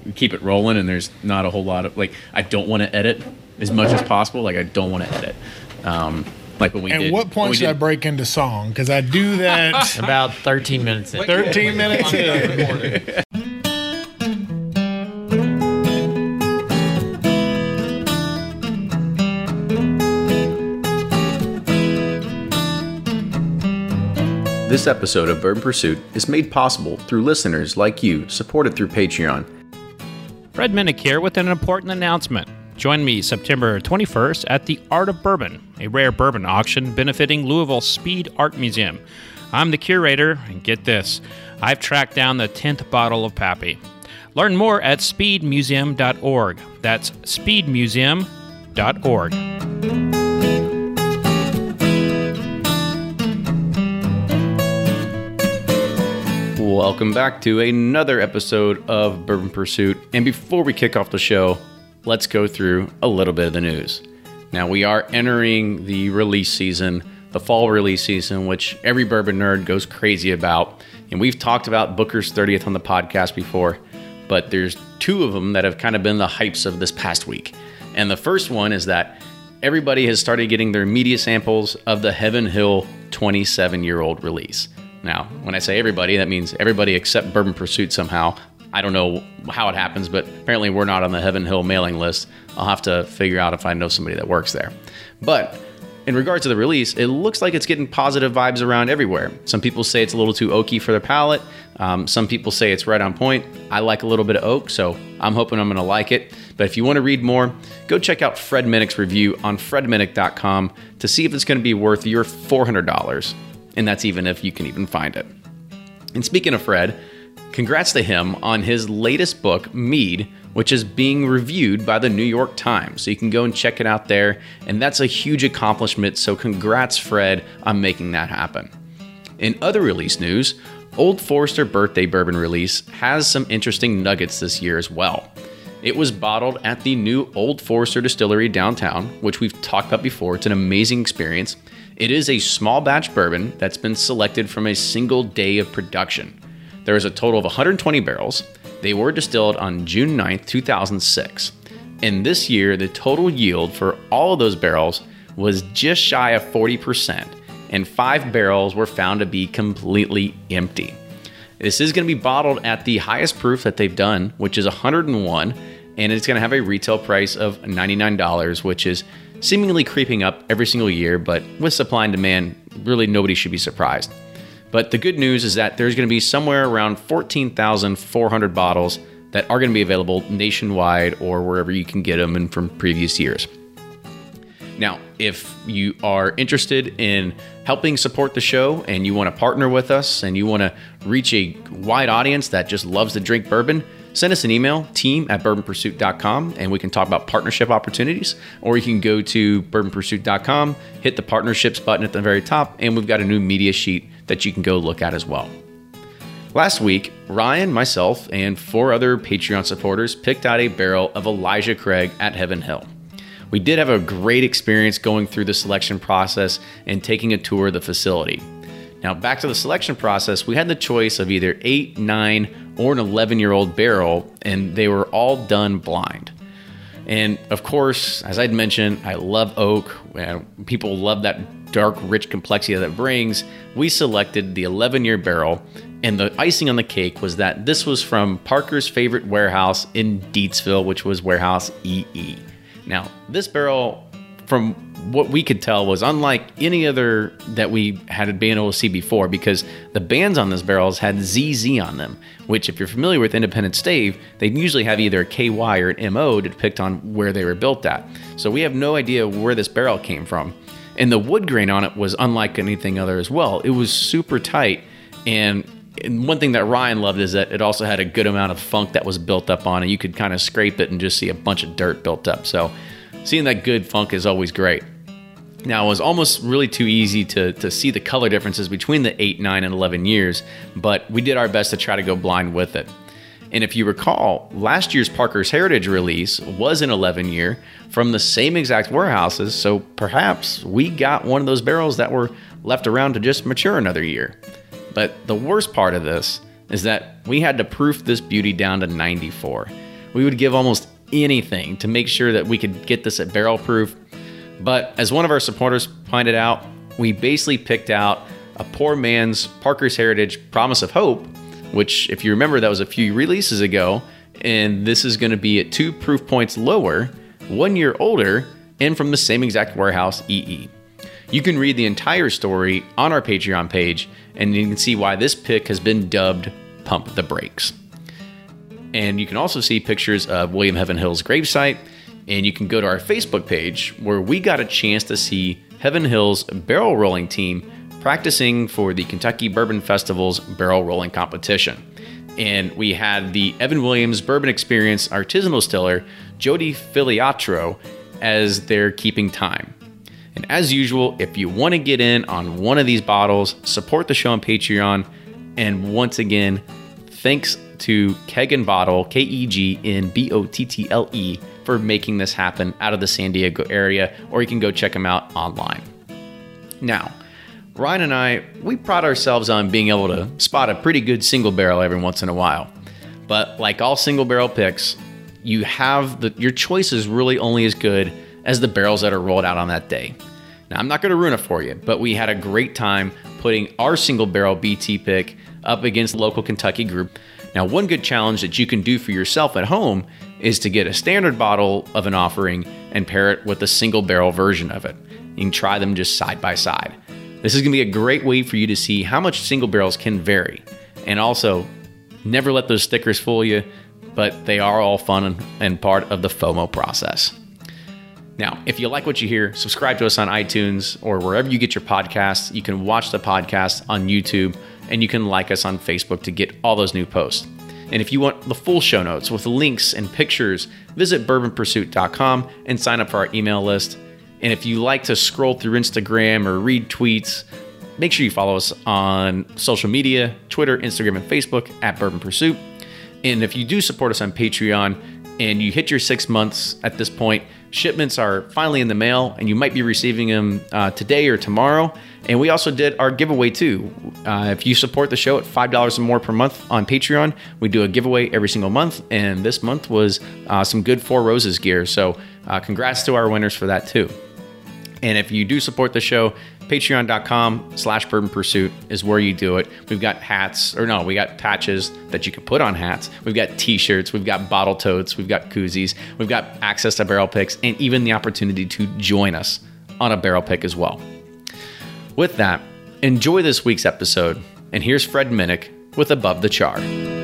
keep it rolling, and there's not a whole lot of, like, I don't want to edit as much as possible. Like, I don't want to edit. Like when we did. At what point should I break into song? Because I do that about 13 minutes in. 13 minutes in. This episode of Bourbon Pursuit is made possible through listeners like you, supported through Patreon. Fred Minnick here with an important announcement. Join me September 21st at the Art of Bourbon, a rare bourbon auction benefiting Louisville Speed Art Museum. I'm the curator, and get this, I've tracked down the 10th bottle of Pappy. Learn more at speedmuseum.org. That's speedmuseum.org. Welcome back to another episode of Bourbon Pursuit. And before we kick off the show, let's go through a little bit of the news. Now, we are entering the release season, the fall release season, which every bourbon nerd goes crazy about. And we've talked about Booker's 30th on the podcast before, but there's two of them that have kind of been the hypes of this past week. And the first one is that everybody has started getting their media samples of the Heaven Hill 27-year-old release. Now, when I say everybody, that means everybody except Bourbon Pursuit somehow. I don't know how it happens, but apparently we're not on the Heaven Hill mailing list. I'll have to figure out if I know somebody that works there. But in regards to the release, it looks like it's getting positive vibes around everywhere. Some people say it's a little too oaky for their palate. Some people say it's right on point. I like a little bit of oak, so I'm hoping I'm going to like it. But if you want to read more, go check out Fred Minnick's review on fredminnick.com to see if it's going to be worth your $400. And that's even if you can even find it. And speaking of Fred, congrats to him on his latest book, Mead, which is being reviewed by the New York Times. So you can go and check it out there. And that's a huge accomplishment. So congrats, Fred, on making that happen. In other release news, Old Forester Birthday Bourbon release has some interesting nuggets this year as well. It was bottled at the new Old Forester Distillery downtown, which we've talked about before. It's an amazing experience. It is a small batch bourbon that's been selected from a single day of production. There is a total of 120 barrels. They were distilled on June 9th, 2006. And this year, the total yield for all of those barrels was just shy of 40%, and 5 barrels were found to be completely empty. This is going to be bottled at the highest proof that they've done, which is 101, and it's going to have a retail price of $99, which is seemingly creeping up every single year, but with supply and demand, really nobody should be surprised. But the good news is that there's going to be somewhere around 14,400 bottles that are going to be available nationwide or wherever you can get them and from previous years. Now, if you are interested in helping support the show and you want to partner with us and you want to reach a wide audience that just loves to drink bourbon, send us an email, team@bourbonpursuit.com, and we can talk about partnership opportunities. Or you can go to bourbonpursuit.com, hit the partnerships button at the very top, and we've got a new media sheet that you can go look at as well. Last week, Ryan, myself, and 4 other Patreon supporters picked out a barrel of Elijah Craig at Heaven Hill. We did have a great experience going through the selection process and taking a tour of the facility. Now, back to the selection process, we had the choice of either 8, 9, or an 11-year-old barrel, and they were all done blind. And of course, as I'd mentioned, I love oak. People love that dark, rich complexity that it brings. We selected the 11-year barrel, and the icing on the cake was that this was from Parker's favorite warehouse in Deatsville, which was Warehouse EE. Now, this barrel, from what we could tell, was unlike any other that we had been able to see before, because the bands on this barrels had ZZ on them, which, if you're familiar with independent stave, they usually have either a KY or an MO to depict on where they were built at. So we have no idea where this barrel came from. And the wood grain on it was unlike anything other as well. It was super tight, and one thing that Ryan loved is that it also had a good amount of funk that was built up on it. You could kind of scrape it and just see a bunch of dirt built up. So seeing that good funk is always great. Now, it was almost really too easy to see the color differences between the 8, 9, and 11 years, but we did our best to try to go blind with it. And if you recall, last year's Parker's Heritage release was an 11-year from the same exact warehouses, so perhaps we got one of those barrels that were left around to just mature another year. But the worst part of this is that we had to proof this beauty down to 94. we would give almost anything to make sure that we could get this at barrel proof. But as one of our supporters pointed out, we basically picked out a poor man's Parker's Heritage Promise of Hope, which, if you remember, that was a few releases ago, and this is going to be at 2 proof points lower, 1 year older, and from the same exact warehouse, EE. You can read the entire story on our Patreon page, and you can see why this pick has been dubbed Pump the Brakes. And you can also see pictures of William Heaven Hill's gravesite, and you can go to our Facebook page where we got a chance to see Heaven Hill's barrel rolling team practicing for the Kentucky Bourbon Festival's barrel rolling competition. And we had the Evan Williams Bourbon Experience artisanal distiller, Jody Filiatro, as their keeping time. And as usual, if you want to get in on one of these bottles, support the show on Patreon. And once again, thanks to Keg and Bottle, KEGNBOTTLE, for making this happen out of the San Diego area, or you can go check them out online. Now, Ryan and I, we pride ourselves on being able to spot a pretty good single barrel every once in a while. But like all single barrel picks, your choice is really only as good as the barrels that are rolled out on that day. Now, I'm not going to ruin it for you, but we had a great time putting our single barrel BT pick up against the local Kentucky group. Now, one good challenge that you can do for yourself at home is to get a standard bottle of an offering and pair it with a single barrel version of it. You can try them just side by side. This is going to be a great way for you to see how much single barrels can vary. And also, never let those stickers fool you, but they are all fun and part of the FOMO process. Now, if you like what you hear, subscribe to us on iTunes or wherever you get your podcasts. You can watch the podcast on YouTube, and you can like us on Facebook to get all those new posts. And if you want the full show notes with links and pictures, visit bourbonpursuit.com and sign up for our email list. And if you like to scroll through Instagram or read tweets, make sure you follow us on social media, Twitter, Instagram, and Facebook at Bourbon Pursuit. And if you do support us on Patreon and you hit your 6 months at this point, shipments are finally in the mail, and you might be receiving them today or tomorrow. And we also did our giveaway too. If you support the show at $5 or more per month on Patreon, we do a giveaway every single month. And this month was some good Four Roses gear. So congrats to our winners for that too. And if you do support the show, patreon.com/Bourbon Pursuit is where you do it. We've got we got patches that you can put on hats. We've got t-shirts, we've got bottle totes, we've got koozies, we've got access to barrel picks, and even the opportunity to join us on a barrel pick as well. With that, enjoy this week's episode, and here's Fred Minnick with Above the Char.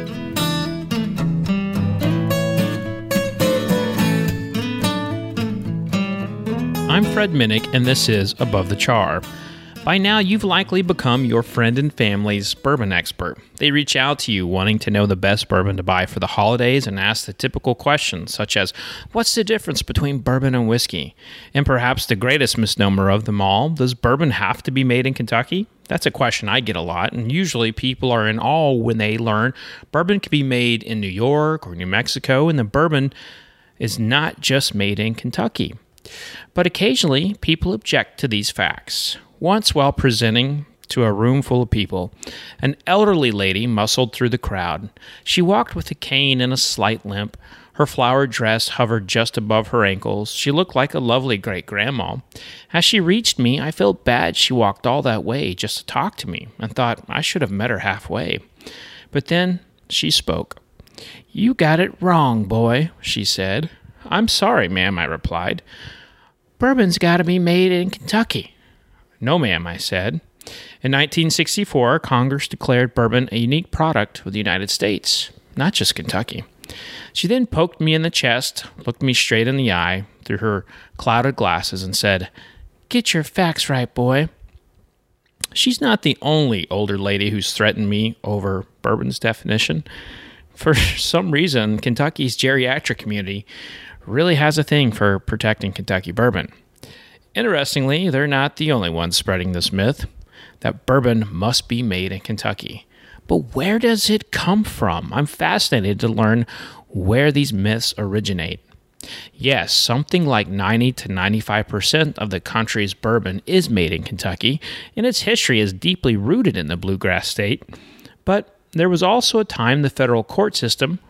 I'm Fred Minnick, and this is Above the Char. By now, you've likely become your friend and family's bourbon expert. They reach out to you wanting to know the best bourbon to buy for the holidays and ask the typical questions, such as, what's the difference between bourbon and whiskey? And perhaps the greatest misnomer of them all, does bourbon have to be made in Kentucky? That's a question I get a lot, and usually people are in awe when they learn bourbon can be made in New York or New Mexico, and the bourbon is not just made in Kentucky. But occasionally, people object to these facts. Once, while presenting to a room full of people, an elderly lady muscled through the crowd. She walked with a cane and a slight limp. Her flowered dress hovered just above her ankles. She looked like a lovely great-grandma. As she reached me, I felt bad she walked all that way just to talk to me, and thought I should have met her halfway. But then she spoke. "You got it wrong, boy," she said. "I'm sorry, ma'am," I replied. "Bourbon's got to be made in Kentucky." "No, ma'am," I said. In 1964, Congress declared bourbon a unique product of the United States, not just Kentucky. She then poked me in the chest, looked me straight in the eye through her clouded glasses, and said, "Get your facts right, boy." She's not the only older lady who's threatened me over bourbon's definition. For some reason, Kentucky's geriatric community really has a thing for protecting Kentucky bourbon. Interestingly, they're not the only ones spreading this myth that bourbon must be made in Kentucky. But where does it come from? I'm fascinated to learn where these myths originate. Yes, something like 90 to 95% of the country's bourbon is made in Kentucky, and its history is deeply rooted in the bluegrass state. But there was also a time the federal court system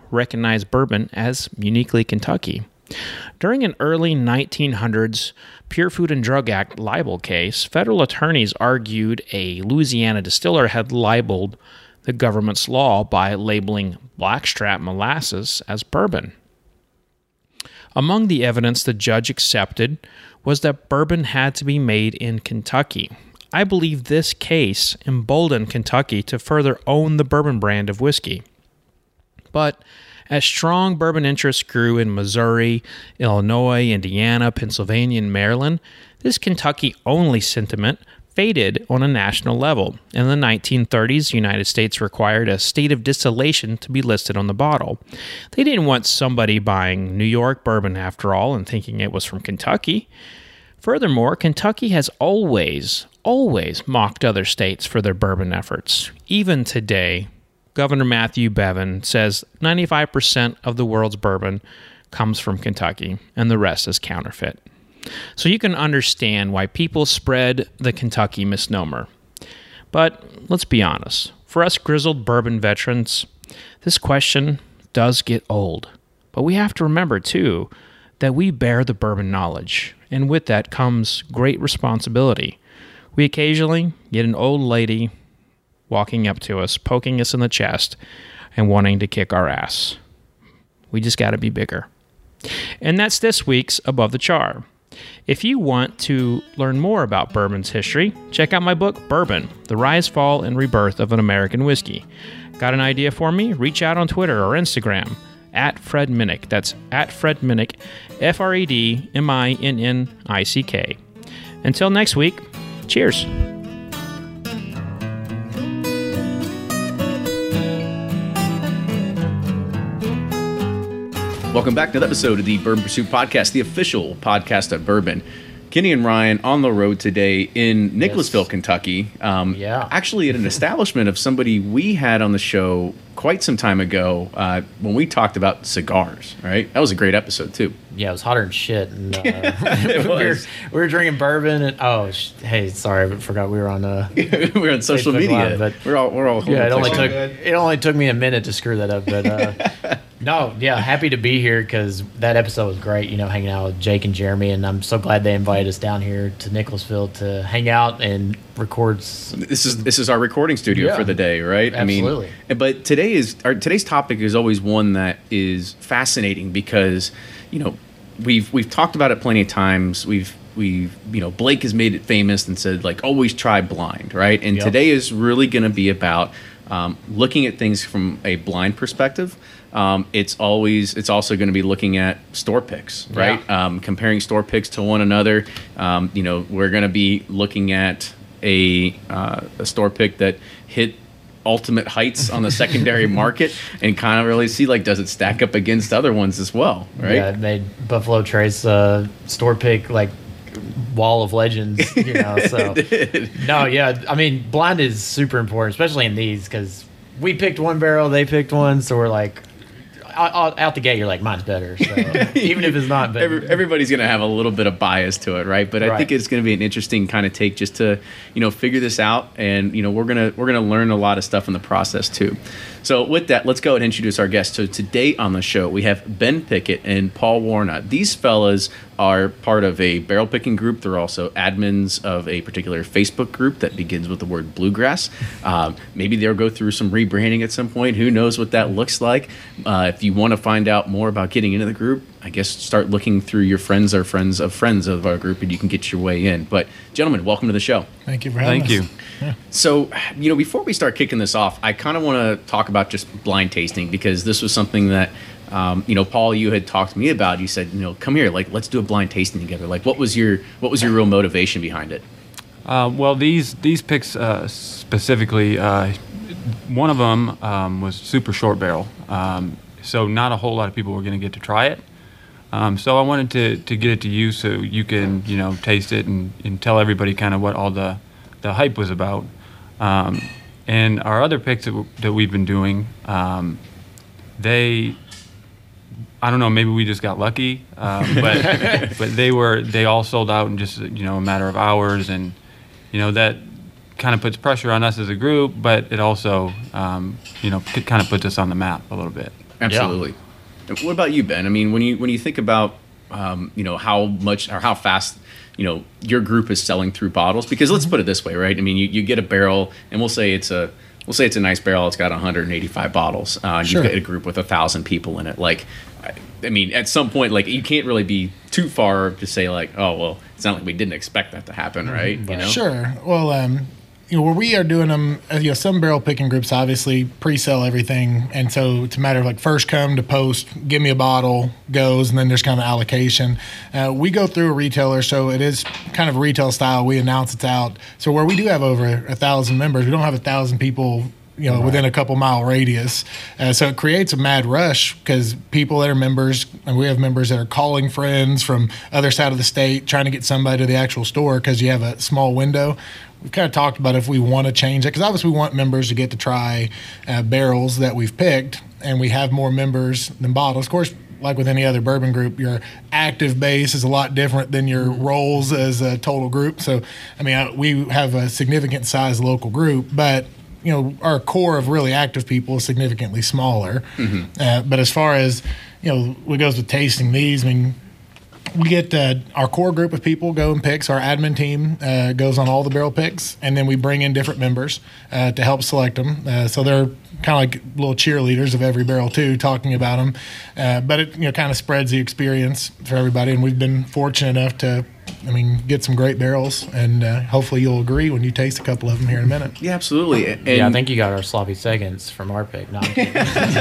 recognize bourbon as uniquely Kentucky. During an early 1900s Pure Food and Drug Act libel case, federal attorneys argued a Louisiana distiller had libeled the government's law by labeling blackstrap molasses as bourbon. Among the evidence the judge accepted was that bourbon had to be made in Kentucky. I believe this case emboldened Kentucky to further own the bourbon brand of whiskey. But as strong bourbon interests grew in Missouri, Illinois, Indiana, Pennsylvania, and Maryland, this Kentucky-only sentiment faded on a national level. In the 1930s, the United States required a state of distillation to be listed on the bottle. They didn't want somebody buying New York bourbon, after all, and thinking it was from Kentucky. Furthermore, Kentucky has always mocked other states for their bourbon efforts. Even today, Governor Matthew Bevin says 95% of the world's bourbon comes from Kentucky, and the rest is counterfeit. So you can understand why people spread the Kentucky misnomer. But let's be honest, for us grizzled bourbon veterans, this question does get old. But we have to remember, too, that we bear the bourbon knowledge, and with that comes great responsibility. We occasionally get an old lady walking up to us, poking us in the chest, and wanting to kick our ass. We just got to be bigger. And that's this week's Above the Char. If you want to learn more about bourbon's history, check out my book, Bourbon, The Rise, Fall, and Rebirth of an American Whiskey. Got an idea for me? Reach out on Twitter or Instagram, @Fred Minnick. That's @Fred Minnick, FredMinnick. Until next week, cheers. Welcome back to another episode of the Bourbon Pursuit Podcast, the official podcast of bourbon. Kenny and Ryan on the road today in Nicholasville, Kentucky. Actually at an establishment of somebody we had on the show quite some time ago when we talked about cigars, right? That was a great episode, too. Yeah, it was hotter than shit. And, It was. we were drinking bourbon. And, hey, sorry, I forgot we were on we were on social Facebook media. Live, but we're all yeah, it only took me a minute to screw that up. But no, yeah, happy to be here because that episode was great, hanging out with Jake and Jeremy. And I'm so glad they invited us down here to Nicholasville to hang out and record. This is our recording studio for the day, right? Absolutely. But today's topic is always one that is fascinating because, we've talked about it plenty of times. We've Blake has made it famous and said, like, always try blind, right? And today is really going to be about looking at things from a blind perspective. It's also going to be looking at store picks, right? Yeah. Comparing store picks to one another. We're going to be looking at a store pick that hit ultimate heights on the secondary market and kind of really see, like, does it stack up against other ones as well, right? Yeah, it made Buffalo Trace store pick, like, wall of legends, So It did. No, yeah, I mean, blind is super important, especially in these, because we picked one barrel, they picked one, so we're like, out the gate, you're like, mine's better. So even if it's not better, everybody's going to have a little bit of bias to it, right? But I think it's going to be an interesting kind of take just to, figure this out, and we're gonna learn a lot of stuff in the process too. So with that, let's go ahead and introduce our guests. So today on the show, we have Ben Pickett and Paul Warnott. These fellas are part of a barrel picking group. They're also admins of a particular Facebook group that begins with the word bluegrass. Maybe they'll go through some rebranding at some point. Who knows what that looks like? If you want to find out more about getting into the group, I guess start looking through your friends or friends of our group, and you can get your way in. But gentlemen, welcome to the show. Thank you for having us. Thank you. Yeah. So, before we start kicking this off, I kind of want to talk about just blind tasting, because this was something that, Paul, you had talked to me about. You said, come here, like, let's do a blind tasting together. Like, what was your real motivation behind it? Well, these picks specifically, one of them was super short barrel, so not a whole lot of people were going to get to try it. So I wanted to get it to you so you can taste it and tell everybody kind of what all the hype was about. And our other picks that we've been doing, I don't know, maybe we just got lucky, but they all sold out in just a matter of hours, and that kind of puts pressure on us as a group, but it also kind of puts us on the map a little bit. Absolutely. And what about you, Ben? I mean, when you think about how much or how fast your group is selling through bottles, because let's put it this way, right? I mean, you get a barrel, and we'll say it's a nice barrel. It's got 185 bottles. And You've got a group with 1,000 people in it. Like, I mean, at some point, like, you can't really be too far to say like, oh well, it's not like we didn't expect that to happen, right? Sure. Well, where we are doing them, some barrel picking groups obviously pre-sell everything, and so it's a matter of like first come to post, give me a bottle, goes, and then there's kind of allocation. We go through a retailer, so it is kind of retail style. We announce it's out. So where we do have over 1,000 members, we don't have 1,000 people within a couple mile radius. So it creates a mad rush because people that are members, and we have members that are calling friends from other side of the state, trying to get somebody to the actual store because you have a small window. We've kind of talked about if we want to change it, because obviously we want members to get to try barrels that we've picked, and we have more members than bottles. Of course, like with any other bourbon group, your active base is a lot different than your rolls as a total group. So, I mean, we have a significant size local group, but our core of really active people is significantly smaller. But as far as, what goes with tasting these, I mean, we get our core group of people go and picks. Our admin team goes on all the barrel picks, and then we bring in different members to help select them. So they're kind of like little cheerleaders of every barrel too, talking about them. But it kind of spreads the experience for everybody, and we've been fortunate enough to, get some great barrels, and hopefully you'll agree when you taste a couple of them here in a minute. Yeah, absolutely. And I think you got our sloppy seconds from our pick. No, I'm kidding.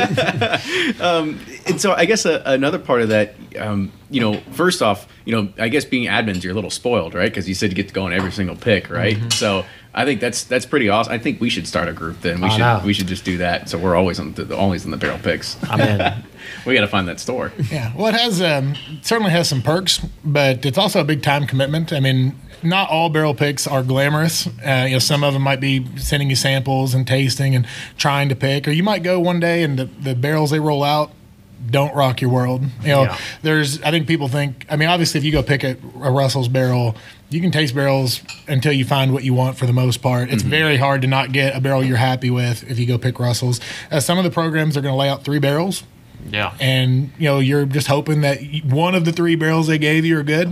And so I guess another part of that, first off, I guess being admins, you're a little spoiled, right? Because you said you get to go on every single pick, right? So I think that's pretty awesome. I think we should start a group then. We should just do that. So we're always on the barrel picks. I'm in. We got to find that store. Yeah, well, it has certainly has some perks, but it's also a big time commitment. I mean, not all barrel picks are glamorous. Some of them might be sending you samples and tasting and trying to pick, or you might go one day and the barrels they roll out don't rock your world. I think people think, obviously if you go pick a Russell's barrel, you can taste barrels until you find what you want for the most part. It's very hard to not get a barrel you're happy with if you go pick Russell's. Some of the programs are going to lay out 3 barrels. Yeah. And, you're just hoping that one of the 3 barrels they gave you are good.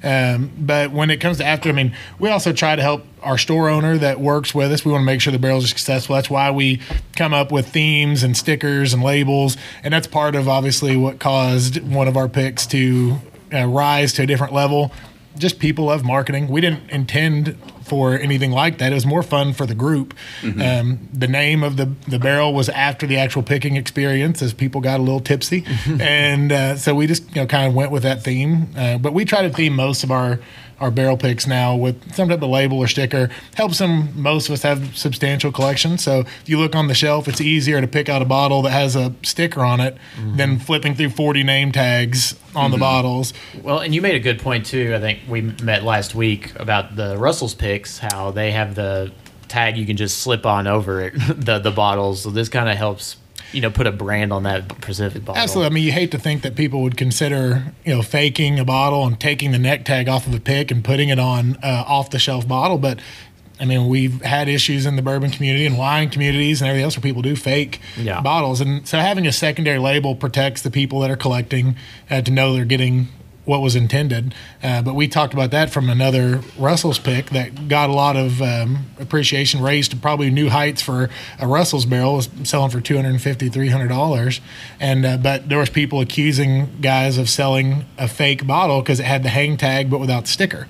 But when it comes to we also try to help our store owner that works with us. We want to make sure the barrels are successful. That's why we come up with themes and stickers and labels. And that's part of, obviously, what caused one of our picks to rise to a different level. Just people love marketing. We didn't intend for anything like that. It was more fun for the group. The name of the barrel was after the actual picking experience, as people got a little tipsy. And so we just kind of went with that theme. But we try to theme most of our barrel picks now with some type of label or sticker. Helps them. Most of us have substantial collections. So if you look on the shelf, it's easier to pick out a bottle that has a sticker on it than flipping through 40 name tags on the bottles. Well, and you made a good point too. I think we met last week about the Russell's picks, how they have the tag you can just slip on over it, the bottles. So this kind of helps put a brand on that specific bottle. Absolutely. You hate to think that people would consider, faking a bottle and taking the neck tag off of a pick and putting it on off-the-shelf bottle. But, we've had issues in the bourbon community and wine communities and everything else where people do fake bottles. And so having a secondary label protects the people that are collecting to know they're getting what was intended. But we talked about that from another Russell's pick that got a lot of appreciation, raised to probably new heights for a Russell's barrel. It was selling for $250, $300. And but there was people accusing guys of selling a fake bottle because it had the hang tag but without the sticker.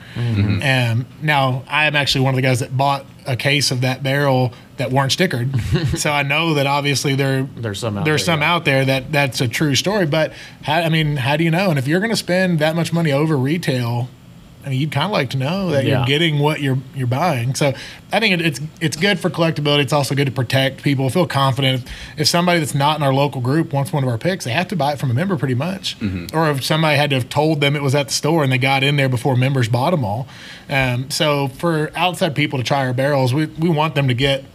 Now, I am actually one of the guys that bought a case of that barrel that weren't stickered. So I know that obviously there's some out there that's a true story. But how do you know? And if you're going to spend that much money over retail, you'd kind of like to know that you're getting what you're buying. So I think it's good for collectability. It's also good to protect people, feel confident. If somebody that's not in our local group wants one of our picks, they have to buy it from a member pretty much. Or if somebody had to have told them it was at the store and they got in there before members bought them all. So for outside people to try our barrels, we want them to get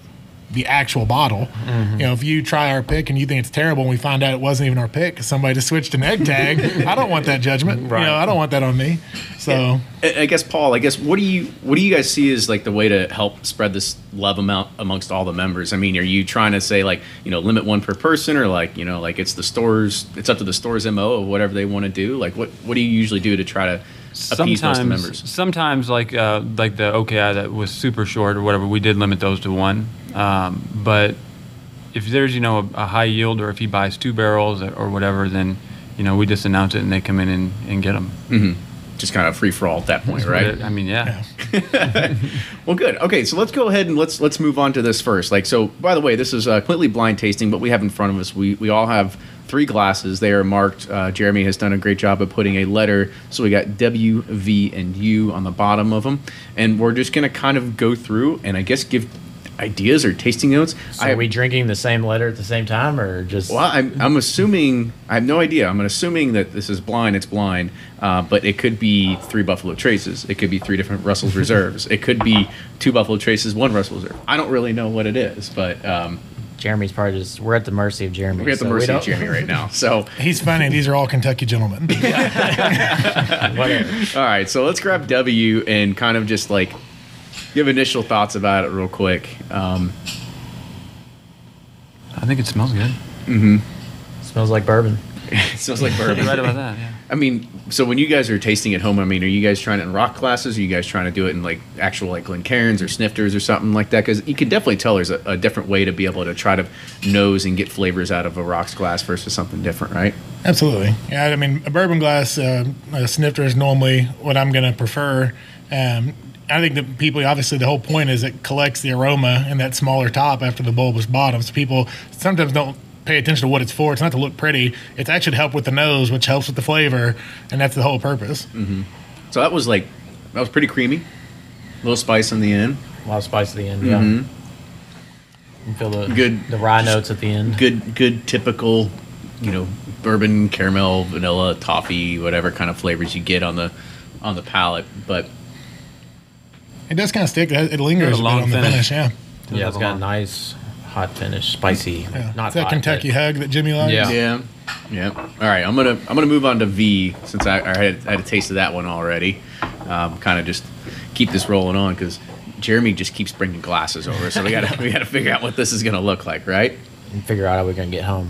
the actual bottle. You know, if you try our pick and you think it's terrible and we find out it wasn't even our pick because somebody just switched an egg tag, I don't want that judgment. Right. You know, I don't want that on me. So I guess, Paul, what do you guys see as like the way to help spread this love amount amongst all the members? I mean, are you trying to say like, you know, limit one per person, or like, you know, like it's up to the store's MO of whatever they want to do? Like what do you usually do to try to appease most of the members? Sometimes like the OKI that was super short or whatever, we did limit those to one. But if there's, you know, a high yield, or if he buys 2 barrels or whatever, then, you know, we just announce it and they come in and get them. Mm-hmm. Just kind of free for all at that point, right? I mean, yeah. Well, good. Okay, so let's go ahead and let's move on to this first. Like, so by the way, this is completely blind tasting, but we have in front of us, we all have 3 glasses. They are marked. Jeremy has done a great job of putting a letter. So we got W, V, and U on the bottom of them, and we're just gonna kind of go through and I guess give ideas or tasting notes. So are we drinking the same letter at the same time, or just? Well, I'm assuming. I have no idea. I'm assuming that this is blind. It's blind, but it could be 3 Buffalo Traces. It could be 3 different Russell's Reserves. It could be 2 Buffalo Traces, 1 Russell's Reserve. I don't really know what it is, but Jeremy's probably just. We're at the mercy of Jeremy. we're at the mercy of Jeremy right now. So he's funny. These are all Kentucky gentlemen. Whatever. all right, so let's grab W and kind of just like give initial thoughts about it real quick. I think it smells good. Smells like bourbon. It smells like bourbon. You're right about that, yeah. I mean, so when you guys are tasting at home, I mean, are you guys trying it in rock glasses? Are you guys trying to do it in like actual like Glencairns or snifters or something like that? Because you can definitely tell there's a different way to be able to try to nose and get flavors out of a rocks glass versus something different, right? Absolutely. Yeah, I mean, a bourbon glass, a snifter is normally what I'm going to prefer. I think that people, obviously, the whole point is it collects the aroma in that smaller top after the bulbous bottom. So people sometimes don't pay attention to what it's for. It's not to look pretty. It's actually to help with the nose, which helps with the flavor, and that's the whole purpose. Mm-hmm. So that was pretty creamy. A little spice on the end. A lot of spice at the end, yeah. You feel the rye notes at the end. Good typical, you know, bourbon, caramel, vanilla, toffee, whatever kind of flavors you get on the palate, but it does kind of stick. It lingers a bit on the finish, yeah. Yeah, it's got a nice hot finish, spicy. Yeah. Not it's that hot, Kentucky hug that Jimmy likes. Yeah. Yeah. All right, I'm gonna move on to V since I had a taste of that one already. Kind of just keep this rolling on because Jeremy just keeps bringing glasses over, so we gotta figure out what this is gonna look like, right? And figure out how we're gonna get home.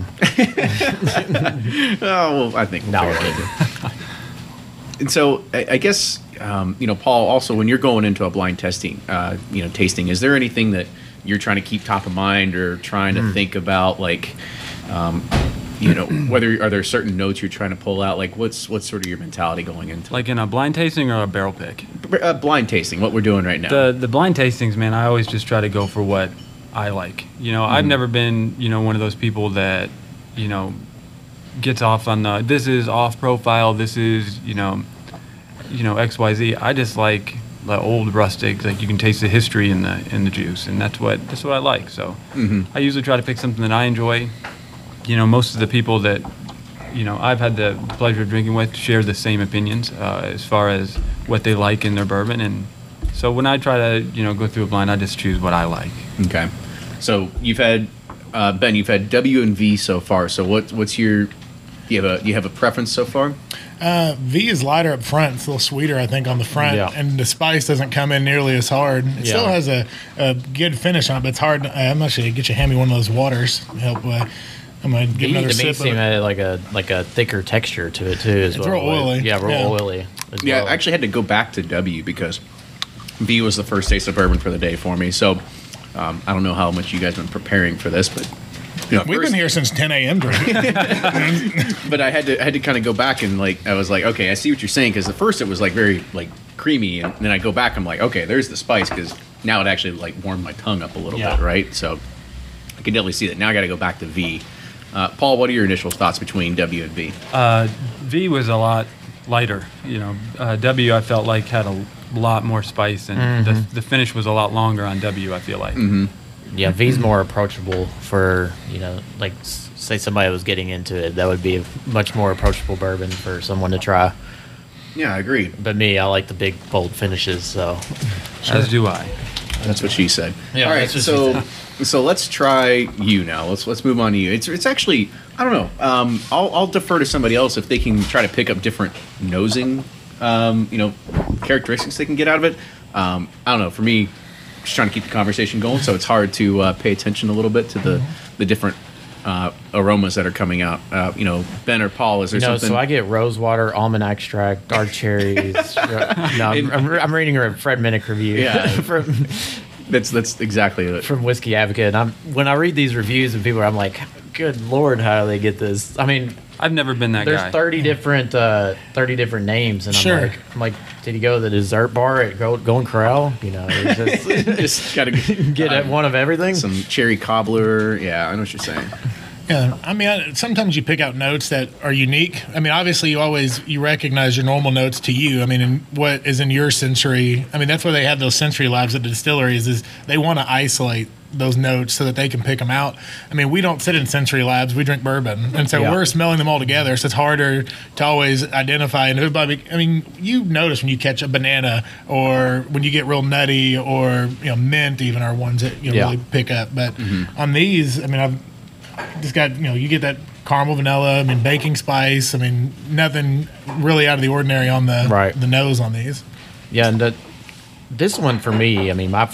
Oh, well, I think No, we'll we're figure it out. And so I guess you know, Paul, also when you're going into a blind tasting, is there anything that you're trying to keep top of mind or trying to think about, like, you know, are there certain notes you're trying to pull out? Like, what's sort of your mentality going into Like in a blind tasting or a barrel pick? Blind tasting? What we're doing right now? The blind tastings, man, I always just try to go for what I like. You know, I've never been, you know, one of those people that, you know, gets off on this is off profile, this is, you know, XYZ. I just like the old rustic, like you can taste the history in the juice, and that's what I like. So I usually try to pick something that I enjoy. You know, most of the people that, you know, I've had the pleasure of drinking with share the same opinions as far as what they like in their bourbon, and so when I try to, you know, go through a blind, I just choose what I like. Okay. So you've had Ben, you've had W and V so far. So what's your you have a preference so far? V is lighter up front. It's a little sweeter, I think, on the front, and the spice doesn't come in nearly as hard. It still has a good finish on it, but it's hard. I'm actually get you hand me one of those waters. Help. I'm gonna give another sip. Seem like a thicker texture to it too. As well. Real oily. Yeah, real oily. Yeah, I actually had to go back to W because V was the first taste of bourbon for the day for me. So I don't know how much you guys have been preparing for this, but we've been here since 10 a.m. drinking. But I had to kind of go back and I was like, okay, I see what you're saying, because at first it was like very like creamy, and then I go back, I'm like, okay, there's the spice, because now it actually like warmed my tongue up a little bit, right? So I can definitely see that. Now I got to go back to V. Paul, what are your initial thoughts between W and V? V was a lot lighter. You know, W I felt like had a lot more spice, and the finish was a lot longer on W, I feel like. Yeah, V's more approachable for, you know, like say somebody was getting into it. That would be a much more approachable bourbon for someone to try. Yeah, I agree. But me, I like the big, bold finishes, so. As do I. That's what she said. Yeah, all right, that's what so So let's try you now. Let's move on to you. It's actually, I don't know. I'll defer to somebody else if they can try to pick up different nosing, characteristics they can get out of it. I don't know. For me, just trying to keep the conversation going, so it's hard to pay attention a little bit to the different aromas that are coming out. Ben or Paul, is there something? So I get rosewater, almond extract, dark cherries. I'm reading a Fred Minnick review. Yeah. from That's exactly it. from Whiskey Advocate. And when I read these reviews of people, I'm like, good Lord, how do they get this? I mean, I've never been that there's guy. 30 different names, and Sure. I'm like, did he go to the dessert bar at Golden Corral? It's just Just gotta get at one of everything. some cherry cobbler. Yeah, I know what you're saying. Yeah, I mean, sometimes you pick out notes that are unique. I mean, obviously, you recognize your normal notes to you. I mean, and what is in your sensory. I mean, that's why they have those sensory labs at the distilleries. Is they want to isolate those notes so that they can pick them out. I mean, we don't sit in sensory labs; we drink bourbon, and so Yeah. we're smelling them all together. So it's harder to always identify. And everybody, I mean, you notice when you catch a banana, or when you get real nutty, or mint, even are ones that Yeah. really pick up. But on these, I mean, I've just got, you get that caramel, vanilla, I mean, baking spice. I mean, nothing really out of the ordinary on the nose on these. Yeah, and this one for me, I mean, the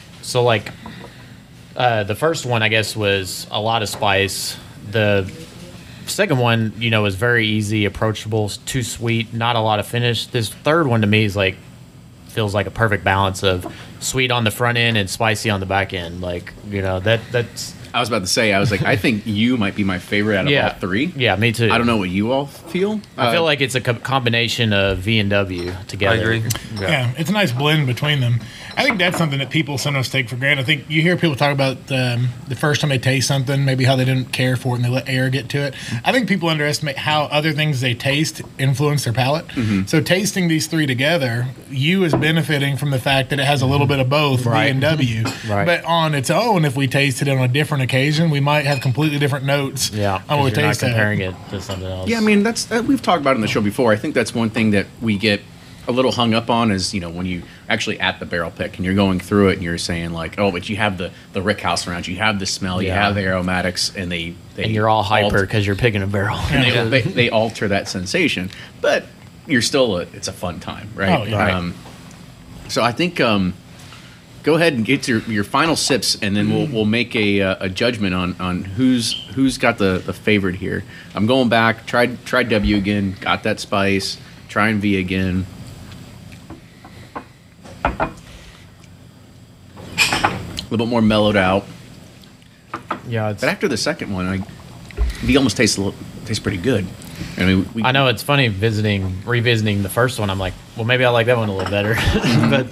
first one, I guess, was a lot of spice. The second one, was very easy, approachable, too sweet, not a lot of finish. This third one to me is feels like a perfect balance of sweet on the front end and spicy on the back end. That's. I was about to say, I think you might be my favorite out of all three. Yeah, me too. I don't know what you all feel. I feel like it's a combination of V and W together. I agree. Yeah, it's a nice blend between them. I think that's something that people sometimes take for granted. I think you hear people talk about the first time they taste something, maybe how they didn't care for it and they let air get to it. I think people underestimate how other things they taste influence their palate. So tasting these three together, you is benefiting from the fact that it has a little bit of both, Right. V and W. Right. But on its own, if we tasted it on a different occasion, we might have completely different notes Yeah, on what we 'cause you're not taste. comparing it to something else. Yeah, I mean that's we've talked about it in the show before. I think that's one thing that we get a little hung up on is when you actually at the barrel pick and you're going through it and you're saying like, oh, but you have the rick house around you, have the smell, you Yeah. have the aromatics, and they and you're all hyper because you're picking a barrel. and they alter that sensation, but you're still it's a fun time, right? Oh, yeah. Right. So I think go ahead and get your final sips, and then we'll make a judgment on who's got the favorite here. I'm going back. Tried W again. Got that spice. Trying V again. A little bit more mellowed out. Yeah, it's, But after the second one, V almost tastes pretty good. I mean, I know it's funny revisiting the first one. I'm like, well, maybe I like that one a little better. But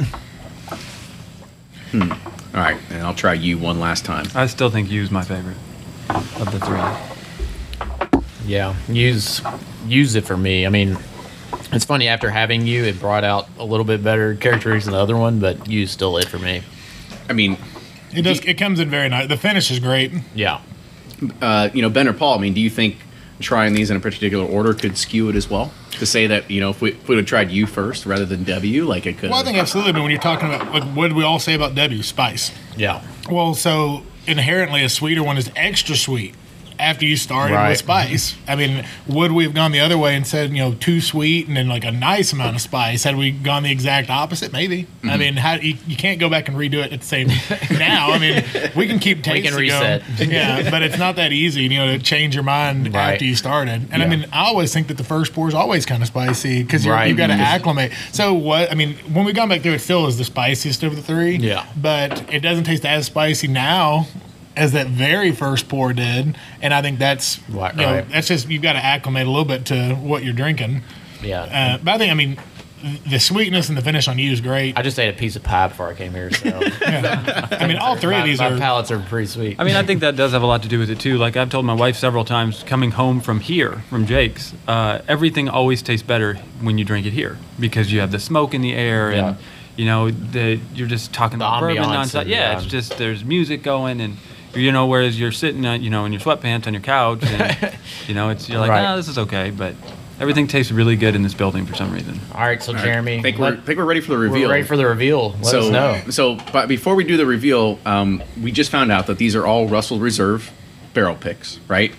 all right, and I'll try you one last time. I still think U's my favorite of the three. yeah, use it for me. I mean, it's funny after having you, it brought out a little bit better characteristics than the other one, but U's still it for me. I mean, It does. It comes in very nice. The finish is great. Yeah. Ben or Paul, I mean, do you think trying these in a particular order could skew it as well? To say that, if we would have tried U first rather than W, like it could. Well, I think absolutely. But when you're talking about, like, what did we all say about W? Spice. Yeah. Well, so inherently a sweeter one is extra sweet after you started Right. with spice. I mean, would we have gone the other way and said, too sweet and then like a nice amount of spice? Had we gone the exact opposite? Maybe. I mean, you can't go back and redo it at the same now. I mean, we can keep tasting reset. Yeah, but it's not that easy, to change your mind Right. after you started. And I Yeah. mean, I always think that the first pour is always kind of spicy because Right. you've got to acclimate. So what? I mean, when we gone back through, it still is the spiciest of the three. Yeah. But it doesn't taste as spicy now as that very first pour did, and I think that's Right, you know, right. that's just you've got to acclimate a little bit to what you're drinking. Yeah. But I mean, the sweetness and the finish on you is great. I just ate a piece of pie before I came here, so I mean, all three of these my are. palates are pretty sweet. I mean, I think that does have a lot to do with it too. Like I've told my wife several times, coming home from Jake's, everything always tastes better when you drink it here because you have the smoke in the air and you're just talking The about bourbon ambiance nonstop. and, Yeah, it's just there's music going and. Whereas you're sitting, in your sweatpants on your couch, and it's you're like, Right. this is okay, but Everything tastes really good in this building for some reason. All right, so Jeremy, I think we're ready for the reveal. we're ready for the reveal. Let us know. But before we do the reveal, we just found out that these are all Russell Reserve barrel picks, right?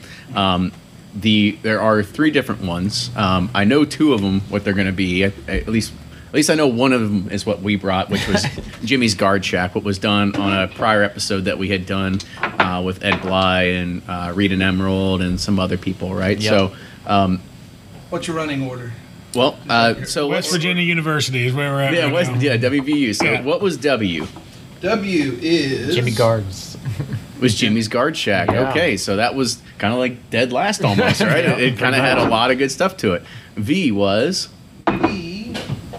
There are 3 different ones. I know 2 of them, what they're going to be. At least I know one of them is what we brought, which was Jimmy's Guard Shack, what was done on a prior episode that we had done with Ed Bly and Reed and Emerald and some other people, right? Yep. So, What's your running order? well, so West Virginia University is where we're at. Yeah, right now. WVU. So Yeah. what was W? W is Jimmy Guards. Was Jimmy's Guard Shack. Yeah. Okay, so that was kind of like dead last almost, right? It kind of had a lot of good stuff to it. V was E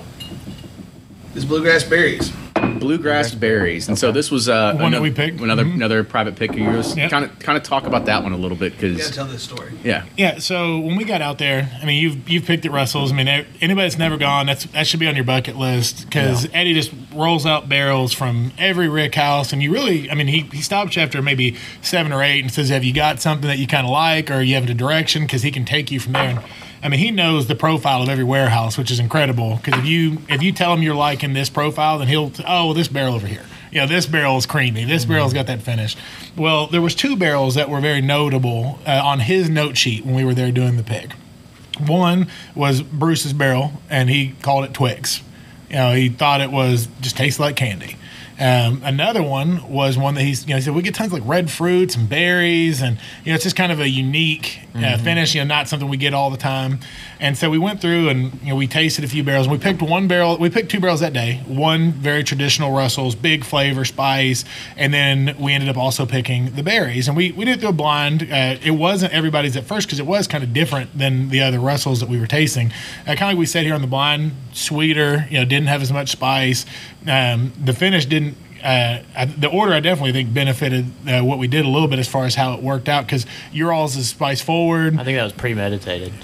is Bluegrass Berries. Bluegrass Berries, and so this was One that another, we picked. another private pick of yours. Yep. Kind of talk about that one a little bit You gotta because tell this story. yeah, Yeah, so when we got out there, I mean, you've picked at Russell's. I mean, anybody that's never gone, that should be on your bucket list because Eddie just rolls out barrels from every rick house, and you really, I mean, he stops you after maybe 7 or 8 and says, "Have you got something that you kind of like, or you have a direction?" Because he can take you from there. And, I mean, he knows the profile of every warehouse, which is incredible. Because if you tell him you're liking this profile, then he'll well, this barrel over here. This barrel is creamy. This barrel's got that finish. Well, there was 2 barrels that were very notable on his note sheet when we were there doing the pick. One was Bruce's barrel, and he called it Twix. He thought it was just tastes like candy. Another one was one that he said we get tons of like red fruits and berries, and it's just kind of a unique finish. Not something we get all the time. And so we went through and we tasted a few barrels. And we picked 1 barrel. We picked 2 barrels that day. One very traditional Russell's, big flavor, spice, and then we ended up also picking the berries. And we did it through a blind. It wasn't everybody's at first because it was kind of different than the other Russells that we were tasting. Kind of like we said here on the blind, sweeter. Didn't have as much spice. The finish didn't. The order I definitely think benefited what we did a little bit as far as how it worked out because your all's is spice forward. I think that was premeditated.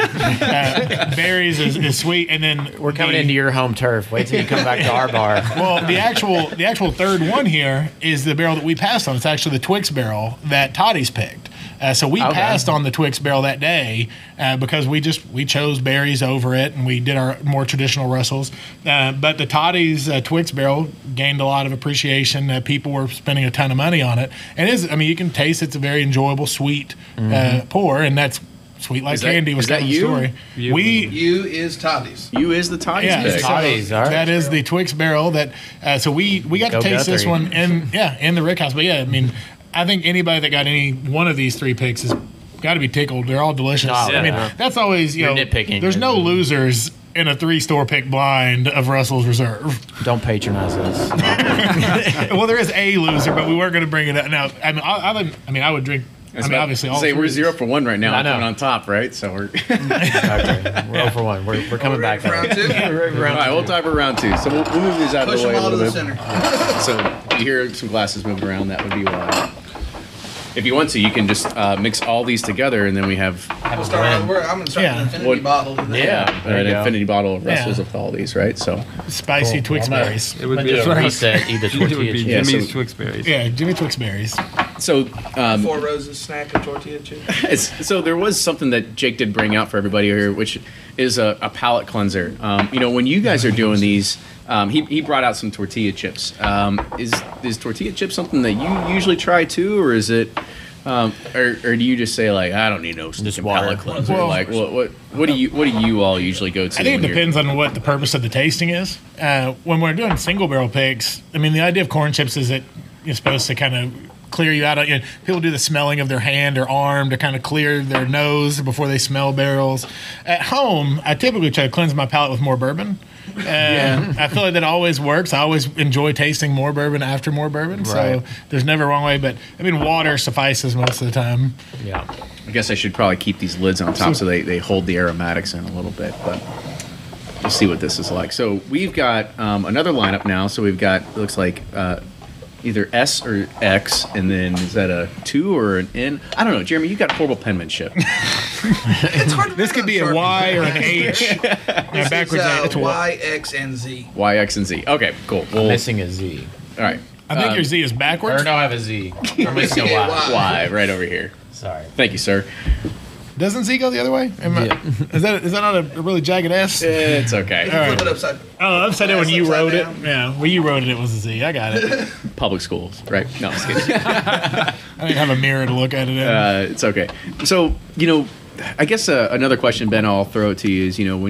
Berries is sweet, and then We're coming into your home turf. Wait till you come back to our bar. Well, the actual third one here is the barrel that we passed on. It's actually the Twix barrel that Toddy's picked. So we passed on the Twix barrel that day because we chose berries over it, and we did our more traditional Russells. But the Toddy's Twix barrel gained a lot of appreciation. People were spending a ton of money on it, and you can taste it's a very enjoyable, sweet pour, and that's sweet like candy. Was that kind of you? the story. U is Toddy's. you is the Toddy's Yeah, pick. so Toddy's, all right. that is the Twix barrel that. So we got Go to taste this Guthrie. one in the Rick House. But I mean, I think anybody that got any one of these 3 picks has got to be tickled. They're all delicious. Oh, I mean, yeah. that's always You're nitpicking. There's no losers in a 3-store pick blind of Russell's Reserve. Don't patronize us. Well, there is a loser, but we weren't going to bring it up. Now, I would drink. Obviously, all say we're 3. 0 for 1 right now. I know. Coming on top, right? So we're Okay. We're 0 for 1. We're coming back. Round 2. all right. We'll tie for round 2. So we'll move these out Push of the them way a all to little the bit. center. So you hear some glasses moving around. That would be why. If you want to, you can just mix all these together, and then we have Have a Start blend. over. I'm gonna start Yeah. an infinity What- bottle. Today. There an you go. infinity bottle of Russell's Yeah. with all these, right? So Spicy Twix berries. It would be Just reset, eat the it would tortilla be chips. Yeah, Jimmy's so- Twix berries. Yeah, Jimmy Twix berries. 4 roses snack of tortilla chips. So there was something that Jake did bring out for everybody here, which is a palate cleanser. When you guys are doing these, he brought out some tortilla chips. Is tortilla chips something that you usually try too, or is it, or do you just say like I don't need no stinking water. palate cleanser? Well- Like what do you all usually go to? I think when it you're- depends on what the purpose of the tasting is. When we're doing single barrel picks, I mean, the idea of corn chips is that you're supposed to kind of clear you out. People do the smelling of their hand or arm to kind of clear their nose before they smell barrels. At home, I typically try to cleanse my palate with more bourbon. I feel like that always works. I always enjoy tasting more bourbon after more bourbon. So Right. there's never a wrong way. But I mean, water suffices most of the time. Yeah. I guess I should probably keep these lids on top so they hold the aromatics in a little bit, but we'll see what this is like. So we've got another lineup now. So we've got, it looks like either S or X, and then is that a 2 or an N? I don't know. Jeremy, you got horrible penmanship. It's hard to This could be a Y or an H. Yeah, It's backwards. It's a Y. Y, X, and Z. Y, X, and Z. Okay, cool. Well, Missing a Z. all right. I think your Z is backwards. Or no, I have a Z. I'm missing a Y. Y right over here. Sorry. Thank you, sir. Doesn't Z go the other way? Is that not a really jagged S? It's okay. Flip it upside. Oh, upside down when you Upside wrote down. it. Yeah, when you wrote it was a Z. I got it. Public schools, right? No, I'm just kidding. I didn't have a mirror to look at it in. It's okay. So, I guess another question, Ben, I'll throw it to you is, when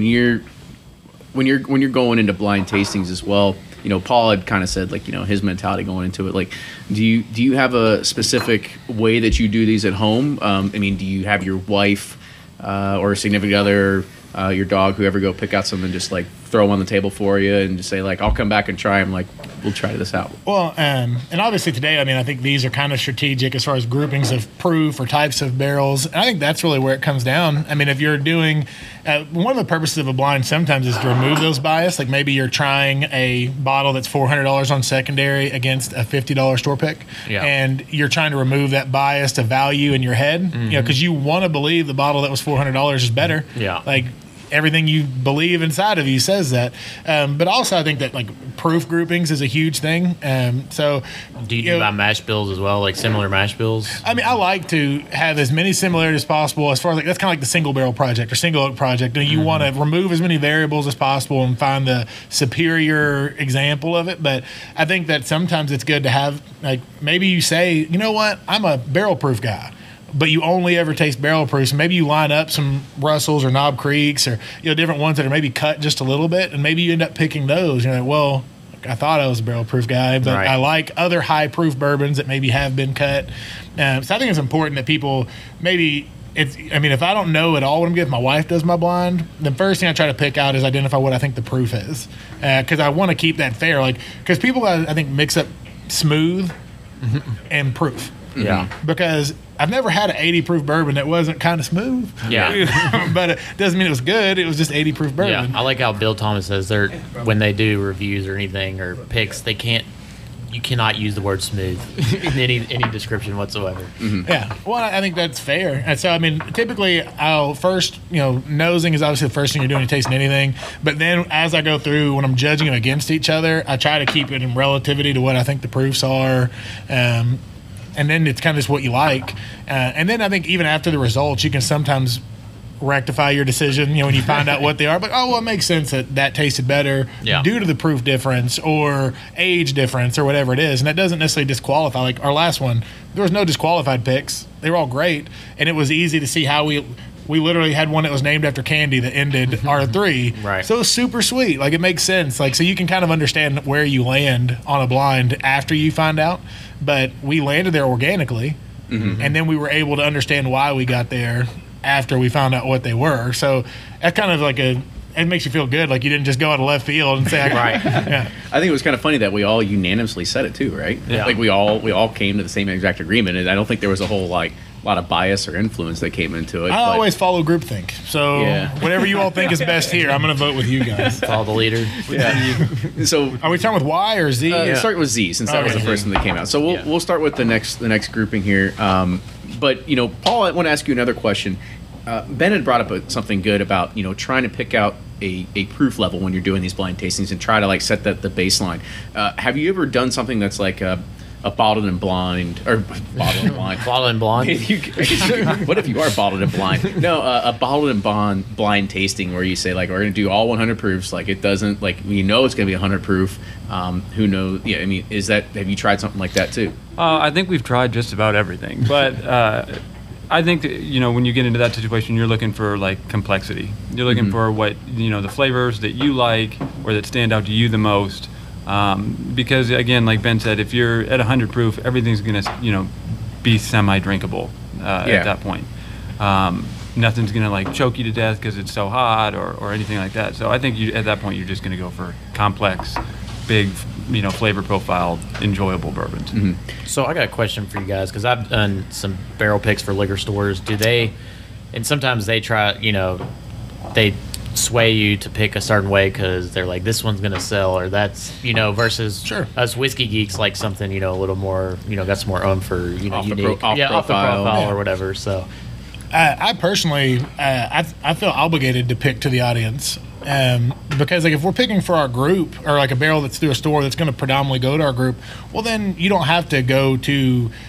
you're going into blind tastings as well, Paul had kind of said, like, his mentality going into it. Like, do you have a specific way that you do these at home? Do you have your wife or a significant other, your dog, whoever, go pick out something, just like throw them on the table for you and just say, like, I'll come back and try them. Like, we'll try this out. Well, and obviously today, I think these are kind of strategic as far as groupings of proof or types of barrels. And I think that's really where it comes down. If you're doing, one of the purposes of a blind sometimes is to remove those bias. Like maybe you're trying a bottle that's $400 on secondary against a $50 store pick. Yeah. And you're trying to remove that bias to value in your head, because you want to believe the bottle that was $400 is better. Yeah. Like, everything you believe inside of you says that. But also I think that like proof groupings is a huge thing. So Do you do by mash bills as well, like similar mash bills? I like to have as many similarities as possible as far as like, that's kind of like the single barrel project or single oak project. You want to remove as many variables as possible and find the superior example of it. But I think that sometimes it's good to have, like, maybe you say, you know what, I'm a barrel proof guy, but you only ever taste barrel proofs. Maybe you line up some Russells or Knob Creeks or different ones that are maybe cut just a little bit, and maybe you end up picking those. You're like, well, I thought I was a barrel proof guy, but Right. I like other high proof bourbons that maybe have been cut. So I think it's important that people maybe. If I don't know at all what I'm getting, if my wife does my blind, the first thing I try to pick out is identify what I think the proof is, because I want to keep that fair. Like, because people I think mix up smooth and proof. Yeah. Because I've never had an 80 proof bourbon that wasn't kind of smooth. Yeah. But it doesn't mean it was good. It was just 80 proof Yeah, bourbon. I like how Bill Thomas says when they do reviews or anything or picks, you cannot use the word smooth in any description whatsoever. Yeah. Well, I think that's fair. And so, typically I'll first, nosing is obviously the first thing you're doing, you're tasting anything. But then as I go through, when I'm judging them against each other, I try to keep it in relativity to what I think the proofs are. And then it's kind of just what you like. And then I think even after the results, you can sometimes rectify your decision, when you find out what they are. But, it makes sense that tasted better due to the proof difference or age difference or whatever it is. And that doesn't necessarily disqualify. Like our last one, there was no disqualified picks. They were all great. And it was easy to see how we literally had one that was named after candy that ended R3. Right. So it was super sweet. Like, it makes sense. Like, so you can kind of understand where you land on a blind after you find out. But we landed there organically, and then we were able to understand why we got there after we found out what they were. So that's kind of like it makes you feel good. Like you didn't just go out of left field and say, Right. Yeah. I think it was kind of funny that we all unanimously said it too, right? Yeah. Like we all came to the same exact agreement, and I don't think there was a whole lot of bias or influence that came into it. I always follow groupthink. So whatever you all think is best here, I'm going to vote with you guys. Follow the leader. Yeah. So Are we starting with Y or Z? start with Z, since that was the Okay. first one that came out. So we'll start with the next grouping here. But Paul, I want to ask you another question. Ben had brought up something good about trying to pick out a proof level when you're doing these blind tastings and try to like set the baseline. Have you ever done something that's like a bottled and blind or bottled and blind? Bottled and blonde. What if you are bottled and blind? No, a bottled and blind tasting where you say like we're going to do all 100 proofs. Like it doesn't like it's going to be 100 proof. Who knows? Yeah, have you tried something like that too? I think we've tried just about everything, but I think that, when you get into that situation, you're looking for like complexity. You're looking for what the flavors that you like or that stand out to you the most. Because again, like Ben said, if you're at 100 proof, everything's gonna be semi-drinkable at that point. Nothing's gonna like choke you to death because it's so hot or anything like that. So I think at that point you're just gonna go for complex, big, flavor profile, enjoyable bourbons. So I got a question for you guys because I've done some barrel picks for liquor stores. Do they, and sometimes they try, they sway you to pick a certain way because they're like, this one's going to sell or that's, versus us whiskey geeks like something, a little more, got some more oomph or, Off the unique. off off the profile. profile or whatever. So I personally, I feel obligated to pick to the audience. Because like if we're picking for our group or like a barrel that's through a store that's going to predominantly go to our group, well then you don't have to go to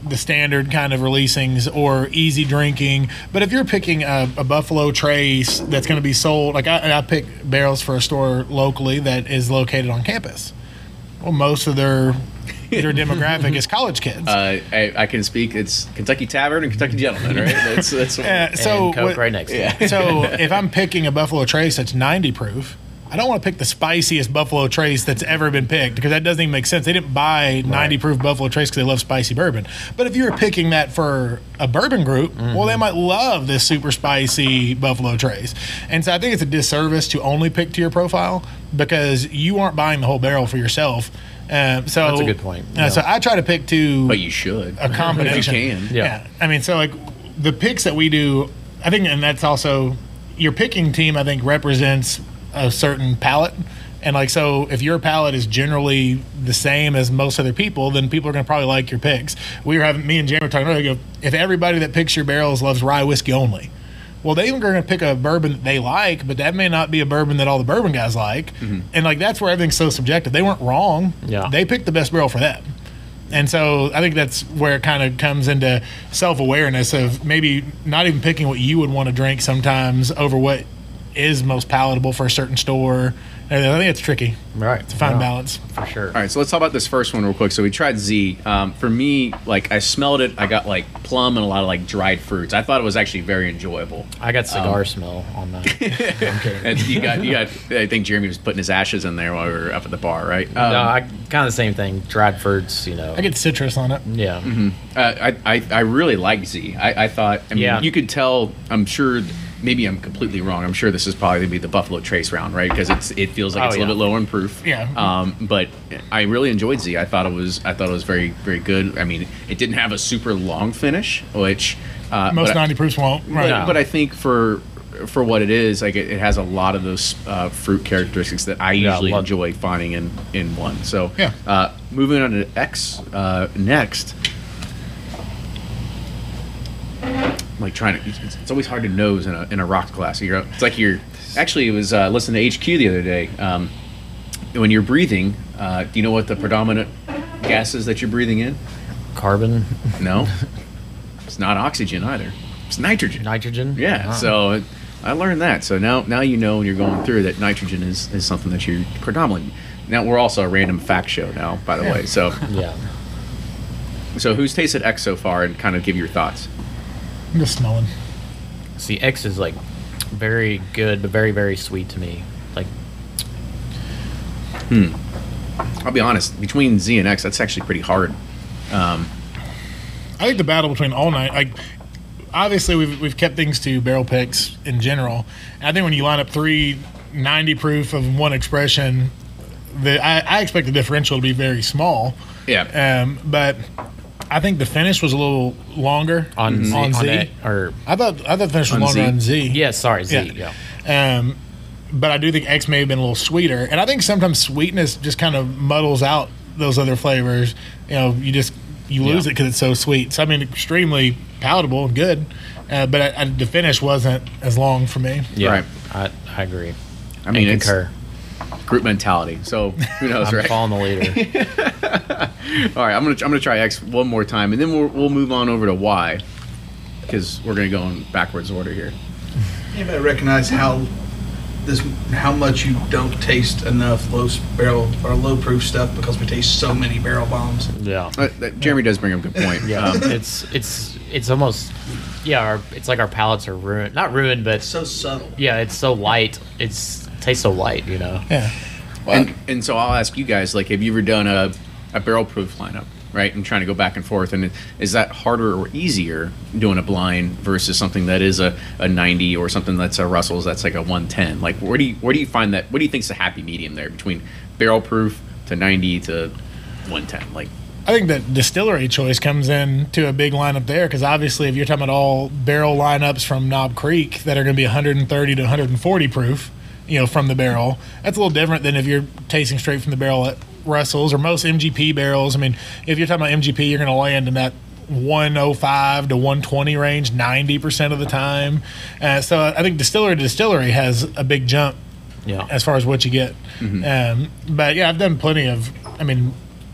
the standard kind of releasings or easy drinking. But if you're picking a Buffalo Trace that's going to be sold, like I pick barrels for a store locally that is located on campus. Well, most of their demographic is college kids. I can speak. It's Kentucky Tavern and Kentucky Gentleman, right? That's so and Coke right next to it. So if I'm picking a Buffalo Trace that's 90 proof, I don't want to pick the spiciest Buffalo Trace that's ever been picked because that doesn't even make sense. They didn't buy 90 proof Buffalo Trace because they love spicy bourbon. But if you were picking that for a bourbon group, well, they might love this super spicy Buffalo Trace. And so I think it's a disservice to only pick to your profile because you aren't buying the whole barrel for yourself. So that's a good point. So I try to pick to But you should. a combination. If you can. Yeah. I mean, so like the picks that we do, I think, and that's also your picking team, I think, represents a certain palate. And like, so if your palate is generally the same as most other people, then people are going to probably like your picks. Me and Jamie were talking earlier, if everybody that picks your barrels loves rye whiskey only, well, they're going to pick a bourbon that they like, but that may not be a bourbon that all the bourbon guys like. And like, that's where everything's so subjective. They weren't wrong. Yeah. They picked the best barrel for them. And so I think that's where it kind of comes into self-awareness of maybe not even picking what you would want to drink sometimes over what is most palatable for a certain store. And I think it's tricky. Right. To find balance. For sure. All right, so let's talk about this first one real quick. So we tried Z. For me, like I smelled it, I got like plum and a lot of like dried fruits. I thought it was actually very enjoyable. I got cigar smell on that. I'm kidding. And you got. I think Jeremy was putting his ashes in there while we were up at the bar, right? No, I kind of the same thing. Dried fruits, I get citrus on it. Yeah. I really like Z. I thought. I mean, Yeah. you could tell. I'm sure. Maybe I'm completely wrong. I'm sure this is probably going to be the Buffalo Trace round, right? Because it feels like it's a little bit lower in proof. Yeah. But I really enjoyed Z. I thought it was very, very good. I mean, it didn't have a super long finish, which Most 90 proofs won't. Right. but I think for what it is, like it has a lot of those fruit characteristics that I usually enjoy finding in one. So Yeah. Moving on to X next. Like trying to, it's always hard to nose in a rocks glass. It's like actually it was listening to HQ the other day. When you're breathing, do you know what the predominant gas is that you're breathing in? Carbon. No, it's not oxygen either. It's nitrogen. Nitrogen. Yeah. Ah. So I learned that. So now you know when you're going through that nitrogen is something that you're predominantly. Now we're also a random fact show now, by the way. So Yeah. so who's tasted X so far, and kind of give your thoughts. I'm just smelling. See, X is like very good, but very, very sweet to me. Like, I'll be honest. Between Z and X, that's actually pretty hard. I think the battle between all night, like obviously we've kept things to barrel picks in general. And I think when you line up 3 90 proof of one expression, I expect the differential to be very small. Yeah. But I think the finish was a little longer on Z. On Z. It, or I thought the finish was On longer Z? on Z. yeah, sorry, Z. Yeah. But I do think X may have been a little sweeter, and I think sometimes sweetness just kind of muddles out those other flavors. You lose it because it's so sweet. So I mean, extremely palatable and good, but the finish wasn't as long for me. Yeah. Right. I agree. I mean, and it's concur. group mentality. So who knows, I'm right? following the leader. All right, I'm gonna try X one more time, and then we'll move on over to Y, because we're gonna go in backwards order here. Anybody recognize how much you don't taste enough low barrel or low proof stuff because we taste so many barrel bombs? Yeah. Jeremy does bring up a good point. Yeah. It's almost it's like our palates are ruined. Not ruined, but It's so subtle. yeah, it's so light. Tastes so light, Yeah. And so I'll ask you guys, like, have you ever done a barrel proof lineup, right? And trying to go back and forth, and is that harder or easier doing a blind versus something that is a 90 or something that's a Russell's that's like a 110? Like, where do you find that? What do you think is the happy medium there between barrel proof to 90 to 110? Like, I think that distillery choice comes in to a big lineup there because obviously if you're talking about all barrel lineups from Knob Creek that are going to be 130 to 140 proof, from the barrel, that's a little different than if you're tasting straight from the barrel at Russell's or most MGP barrels. I mean, if you're talking about MGP, you're going to land in that 105 to 120 range 90% of the time. So I think distillery to distillery has a big jump Yeah. as far as what you get. But yeah, I've done plenty of. I mean,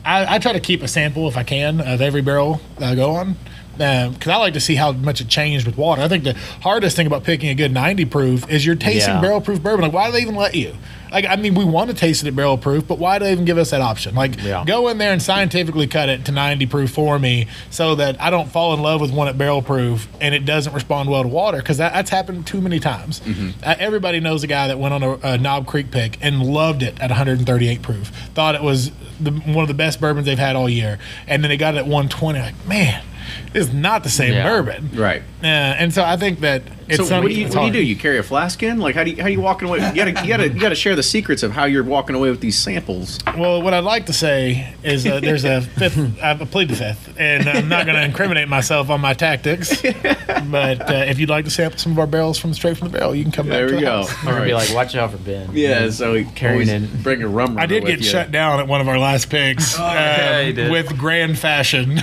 I try to keep a sample if I can of every barrel that I go on. Because I like to see how much it changed with water. I think the hardest thing about picking a good 90 proof is you're tasting barrel proof bourbon. Like, why do they even let you? Like, I mean, we want to taste it at barrel proof, but why do they even give us that option? Like, go in there and scientifically cut it to 90 proof for me so that I don't fall in love with one at barrel proof and it doesn't respond well to water, because that's happened too many times. Everybody knows a guy that went on a Knob Creek pick and loved it at 138 proof. Thought it was one of the best bourbons they've had all year. And then they got it at 120. Like, man, it's not the same bourbon. Right. And so I think that it's so what do you do? You carry a flask in? Like, how do you walk away? You gotta share the secrets of how you're walking away with these samples. Well, what I'd like to say is there's a fifth. I plead the fifth, and I'm not going to incriminate myself on my tactics. But if you'd like to sample some of our barrels straight from the barrel, you can come back. There to we the go. house. We're gonna be like, watch out for Ben. Yeah, so he Carrying in. bring a rum runner I did with get you. shut down at one of our last picks you did. with grand fashion.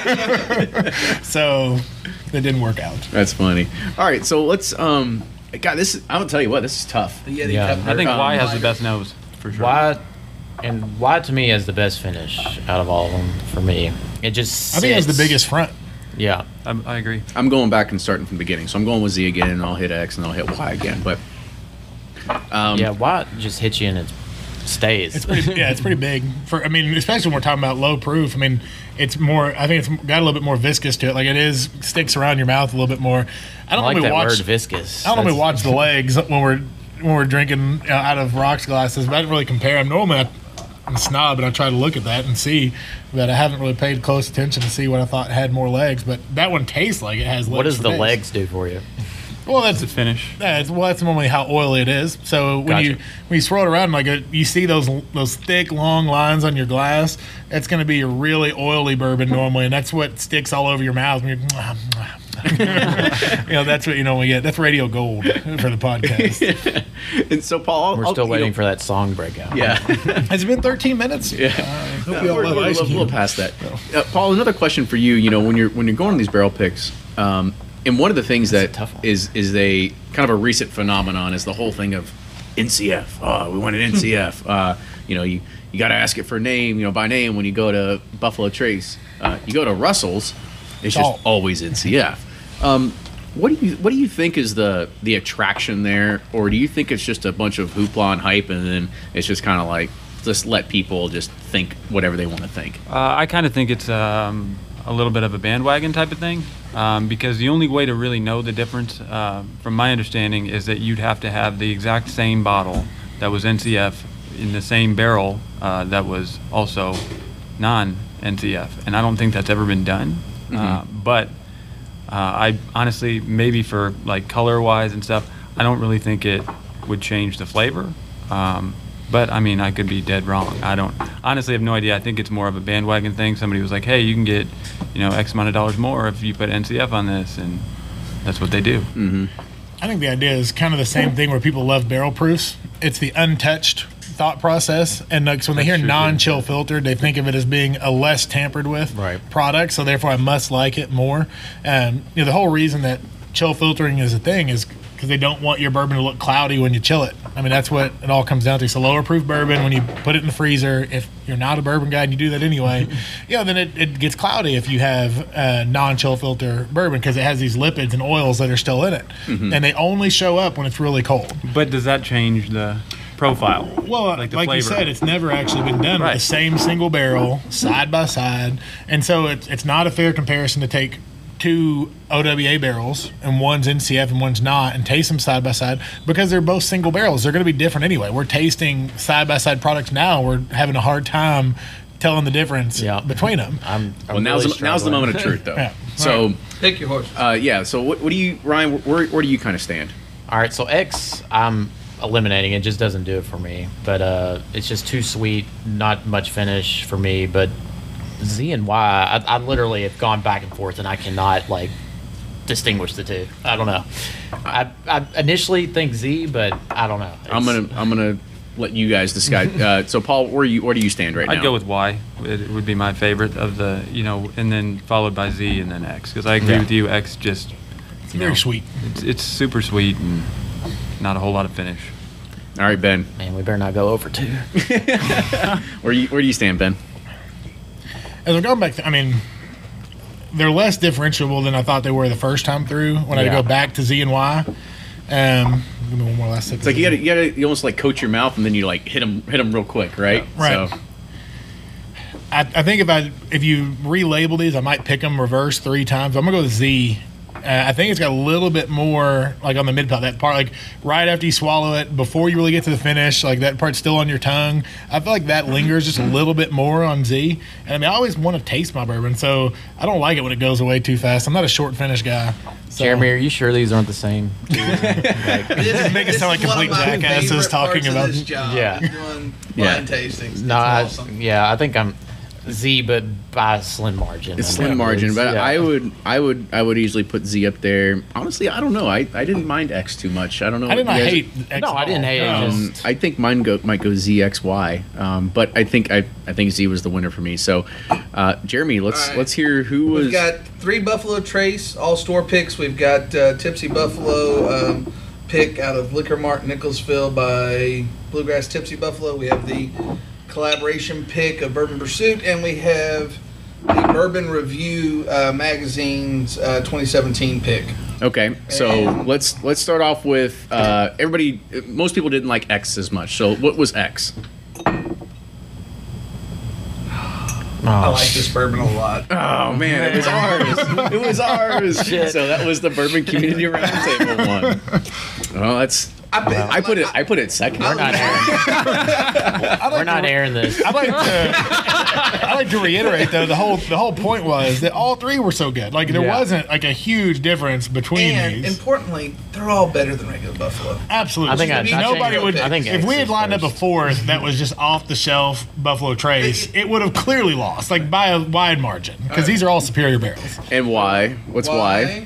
So it didn't work out. That's funny. All right, so let's God, this I'm gonna tell you what, this is tough. Yeah, I think Y has the best nose for sure. Y to me has the best finish out of all of them for me. It just I think it has the sits- biggest front. Yeah. I agree. I'm going back and starting from the beginning. So I'm going with Z again, and I'll hit X, and I'll hit Y again. But Y just hits you and it stays. It's pretty big. I mean, especially when we're talking about low proof. I mean, it's more. I think it's got a little bit more viscous to it. Like, it sticks around your mouth a little bit more. I don't like normally that watch word viscous. I don't normally watch the legs when we're drinking out of rocks glasses, but I didn't really compare them. Normally, I'm a snob, and I try to look at that and see, but I haven't really paid close attention to see what I thought had more legs. But that one tastes like it has legs. What does for the days. legs do for you? Well, that's The finish. that's normally how oily it is. So when you swirl it around, like you see those thick, long lines on your glass, that's going to be a really oily bourbon normally, and that's what sticks all over your mouth. When you're, that's what we get. That's radio gold for the podcast. and so Paul, We're still waiting for that song breakout. Yeah. Has it been 13 minutes? Yeah. Hope we all love Ice we're Cube. past that. Paul, another question for you. When you're going on these barrel picks, and one of the things That's a tough one. is a kind of a recent phenomenon is the whole thing of NCF. Oh, we want an NCF. You got to ask it for name, by name when you go to Buffalo Trace. You go to Russell's, it's just always NCF. What do you think is the attraction there, or do you think it's just a bunch of hoopla and hype, and then it's just kind of like just let people just think whatever they want to think? I kind of think it's a little bit of a bandwagon type of thing, because the only way to really know the difference, from my understanding, is that you'd have to have the exact same bottle that was NCF in the same barrel that was also non-NCF, and I don't think that's ever been done. But I honestly, maybe for like color-wise and stuff, I don't really think it would change the flavor. But I mean, I could be dead wrong. I don't honestly have no idea. I think it's more of a bandwagon thing. Somebody was like, "Hey, you can get, X amount of dollars more if you put NCF on this," and that's what they do. I think the idea is kind of the same thing where people love barrel proofs. It's the untouched thought process, and like, so when they hear non-chill filtered, they think of it as being a less tampered with product. So therefore, I must like it more. The whole reason that chill filtering is a thing is because they don't want your bourbon to look cloudy when you chill it. I mean, that's what it all comes down to. So lower proof bourbon, when you put it in the freezer, if you're not a bourbon guy and you do that anyway, then it gets cloudy if you have non-chill filter bourbon, because it has these lipids and oils that are still in it. And they only show up when it's really cold. But does that change the profile? Well, like the flavor? you said, it's never actually been done with the same single barrel, side by side. And so it's not a fair comparison to take two OWA barrels, and one's NCF and one's not, and taste them side by side, because they're both single barrels. They're going to be different anyway. We're tasting side by side products now. We're having a hard time telling the difference between them. Now's the moment of truth, though. Yeah. So Pick your horse. So what do you, Ryan? Where do you kind of stand? All right, so X, I'm eliminating. It just doesn't do it for me. But it's just too sweet, not much finish for me. But Z and Y, I literally have gone back and forth, and I cannot distinguish the two. I don't know. I initially think Z, but I don't know. I'm gonna let you guys decide. So Paul, where do you stand right now? I'd go with Y. It would be my favorite of the, and then followed by Z and then X, because I agree with you. X just It's very sweet. It's super sweet and not a whole lot of finish. All right, Ben. Man, we better not go over 2. Where do you stand, Ben? as I'm going back, they're less differentiable than I thought they were the first time through when I go back to Z and Y. Give me one more last sip. It's like you almost like coat your mouth and then you like hit them real quick, right? Right. So, I think if you relabel these, I might pick them reverse 3 times. I'm gonna go with Z. I think it's got a little bit more like on the mid palate, that part like right after you swallow it, before you really get to the finish, like that part's still on your tongue. I feel like that lingers just a little bit more on Z. And I always want to taste my bourbon, so I don't like it when it goes away too fast. I'm not a short finish guy. So. Jeremy, are you sure these aren't the same? Just make it sound like complete jackasses talking about this job. Yeah. Doing blind tastings. No, It's awesome. I think I'm Z, but by a slim margin. it's slim margin, but Yeah. I would easily put Z up there. Honestly, I don't know. I didn't mind X too much. I don't know. I did not You guys- hate X. No, I didn't hate it. Just I think mine might go ZXY, but I think Z was the winner for me. So, Jeremy, All right. let's hear who was. We've got 3 Buffalo Trace, all store picks. We've got Tipsy Buffalo pick out of Liquor Mart Nicholsville by Bluegrass Tipsy Buffalo. We have the collaboration pick of Bourbon Pursuit, and we have the Bourbon Review magazine's 2017 pick. Okay, so let's start off with everybody. Most people didn't like X as much. So what was X? I like this bourbon a lot. Oh man, it was ours. It was ours. So that was the Bourbon Community Roundtable one. Well, that's. I put it second. we're not airing. We're not airing this. I like to reiterate though the whole point was that all 3 were so good. Like there Yeah. wasn't like a huge difference between And these. importantly, they're all better than regular Buffalo. Absolutely. I think I nobody changed- would. I think if X we had is lined up a first. 4th that was just off the shelf Buffalo Trace, it would have clearly lost, like by a wide margin, because these are all superior barrels. And why? What's why?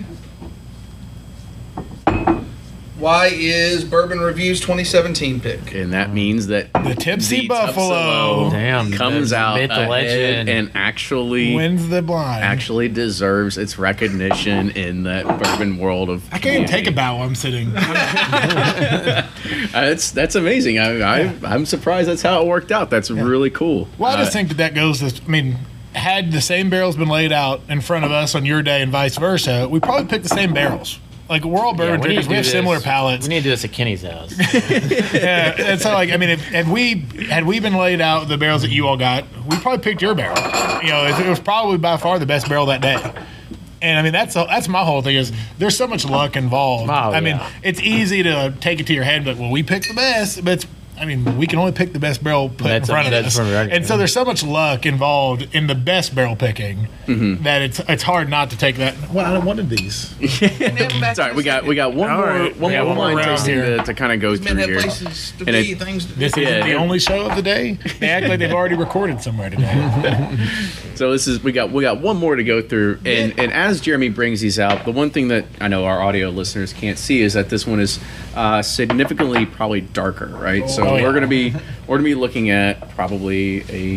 Why is Bourbon Review's 2017 pick? And that means that The Tipsy the Buffalo Damn, comes the out myth, the ahead legend. and wins the blind. actually deserves its recognition in that bourbon world of. I can't even take a bow while I'm sitting. That's amazing. I'm surprised that's how it worked out. That's really cool. Well, I just think that goes to. Had the same barrels been laid out in front of us on your day and vice versa, we probably picked the same barrels. Like we're all bourbon drinkers, we have similar palates. We need to do this at Kenny's house. Yeah, and so had we been laid out the barrels that you all got, we probably picked your barrel. It was probably by far the best barrel that day. And that's my whole thing is there's so much luck involved. Oh, It's easy to take it to your head and be like, well, we picked the best, but we can only pick the best barrel put in front of us. And so there's so much luck involved in the best barrel picking that it's hard not to take that. Well, I wanted these. Sorry, we got one All more right. one We got more one more wine round tasting here. to kind of go Men through have here. places to And be, it- things to do. This isn't the yeah. only show of the day. They act like they've already recorded somewhere today. So we got one more to go through, and as Jeremy brings these out, the one thing that I know our audio listeners can't see is that this one is significantly probably darker, right? So Oh, yeah. we're gonna be looking at probably a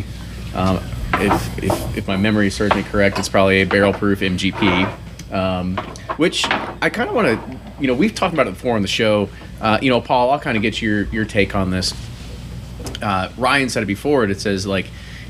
if my memory serves me correct, it's probably a barrel proof MGP, which I kind of want to we've talked about it before on the show. Paul, I'll kind of get your take on this. Ryan said it before. It says like,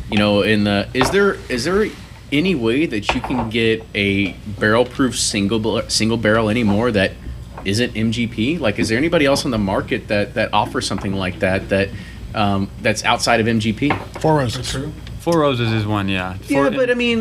is there any way that you can get a barrel proof single barrel anymore that isn't MGP? Like, is there anybody else on the market that offers something like that that's outside of MGP? Four Roses. Four Roses is one, yeah. Yeah, but I mean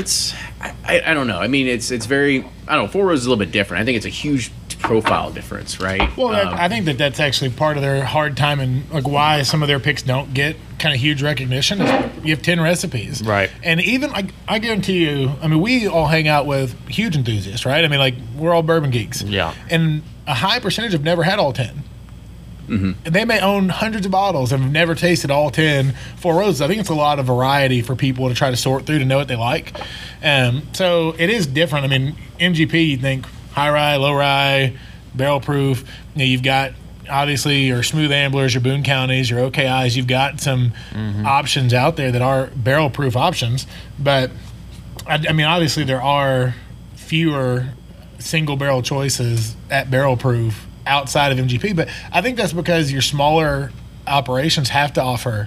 I don't know. I mean it's very I don't know. Four Roses is a little bit different. I think it's a huge profile difference, right? Well, I think that's actually part of their hard time and like why some of their picks don't get kind of huge recognition. Is you have 10 recipes, Right. And even I guarantee you, we all hang out with huge enthusiasts, right? We're all bourbon geeks, Yeah. and a high percentage have never had all 10. And they may own hundreds of bottles and have never tasted all 10 Four Roses. I think it's a lot of variety for people to try to sort through to know what they like. So it is different. MGP, you think high rye, low rye, barrel proof. You've got obviously your smooth amblers, your Boone Counties, your OKIs. You've got some options out there that are barrel proof options. But obviously there are fewer single barrel choices at barrel proof outside of MGP, but I think that's because your smaller operations have to offer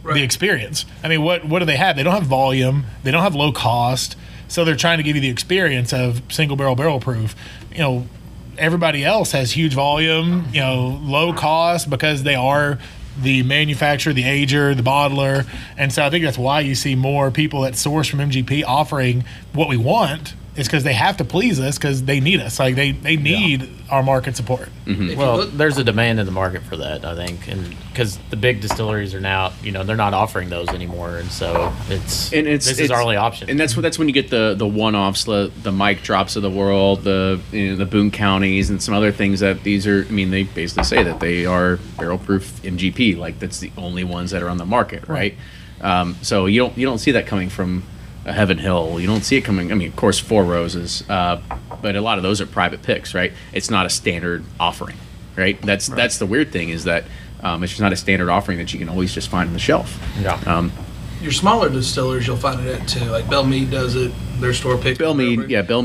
the experience. I mean, what do they have? They don't have volume. They don't have low cost. So they're trying to give you the experience of single barrel proof. You know, everybody else has huge volume, you know, low cost because they are the manufacturer, the ager, the bottler. And so I think that's why you see more people that source from MGP offering what we want. It's because they have to please us because they need us. Like they need our market support. Well, there's a demand in the market for that, I think, and because the big distilleries are now, you know, they're not offering those anymore, and so this is our only option. And that's when you get the one-offs, the Mike Drops of the world, the Boone Counties, and some other things that these are. I mean, they basically say that they are barrel-proof MGP. Like that's the only ones that are on the market, right? So you don't see that coming from Heaven Hill. You don't see it coming. I mean, of course, Four Roses, but a lot of those are private picks, right? It's not a standard offering, right? That's the weird thing is that it's just not a standard offering that you can always just find on the shelf. Yeah. Your smaller distillers, you'll find it at too. Like Bell Mead does it. Their store pick. Bell Mead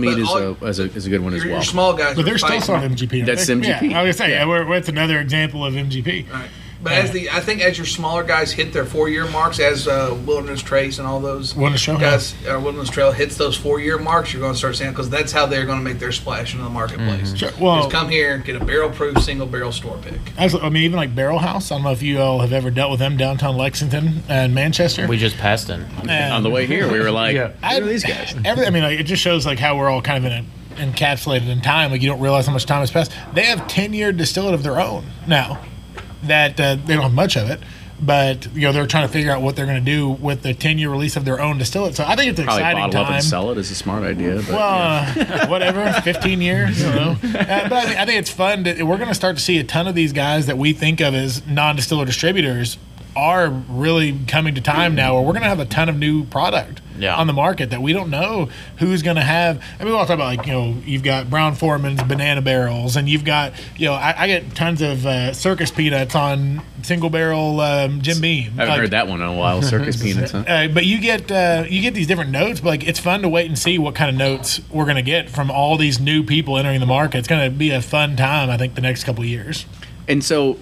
is a good one as well. Your small guys, but they're still selling MGP. That's MGP. Yeah, I was gonna say that's another example of MGP. Right. But I think as your smaller guys hit their 4-year marks, as Wilderness Trace and all those Wilderness Trail hits those 4-year marks, you're going to start seeing, because that's how they're going to make their splash into the marketplace. Sure. Well, just come here and get a barrel-proof single barrel store pick. I mean, even like Barrel House. I don't know if you all have ever dealt with them downtown Lexington and Manchester. We just passed them. On the way here, we were like, who are these guys? I mean, it just shows like how we're all kind of encapsulated in time. Like you don't realize how much time has passed. They have 10-year distillate of their own now. That they don't have much of it, but you know they're trying to figure out what they're going to do with the 10-year release of their own distillate. So I think it's an Probably exciting bottle time. up and sell it is a smart idea. But, well, whatever, 15 years. I don't know. But I think it's fun. We're going to start to see a ton of these guys that we think of as non-distiller distributors are really coming to time now where we're going to have a ton of new product on the market that we don't know who's going to have. I mean, we all talk about, like, you know, you've got Brown Foreman's banana barrels, and you've got, you know, I get tons of Circus Peanuts on single barrel Jim Beam. I haven't heard that one in a while, Circus Peanuts. Huh? But you get these different notes, but like it's fun to wait and see what kind of notes we're going to get from all these new people entering the market. It's going to be a fun time, I think, the next couple of years. And so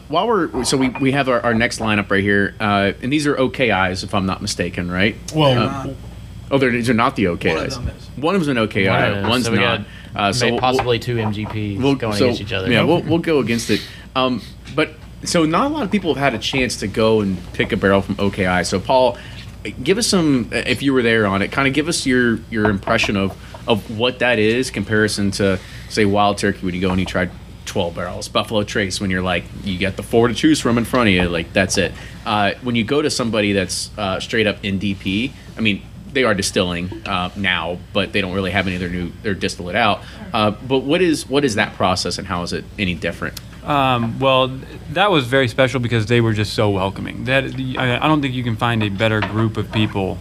we have our next lineup right here, and these are OKIs, if I'm not mistaken, right? Well, these are not the OKIs. One of them's an OKI, one's so not. So possibly two MGPs going against each other. Yeah, we'll go against it. But so not a lot of people have had a chance to go and pick a barrel from OKI. So Paul, give us some, if you were there on it, kind of give us your impression of what that is, comparison to say Wild Turkey when you go and you tried 12 barrels, Buffalo Trace when you're like you get the 4 to choose from in front of you, like that's it. When you go to somebody that's straight up NDP, I mean they are distilling now, but they don't really have any of their distillate out. But what is that process and how is it any different? Well, that was very special because they were just so welcoming. I don't think you can find a better group of people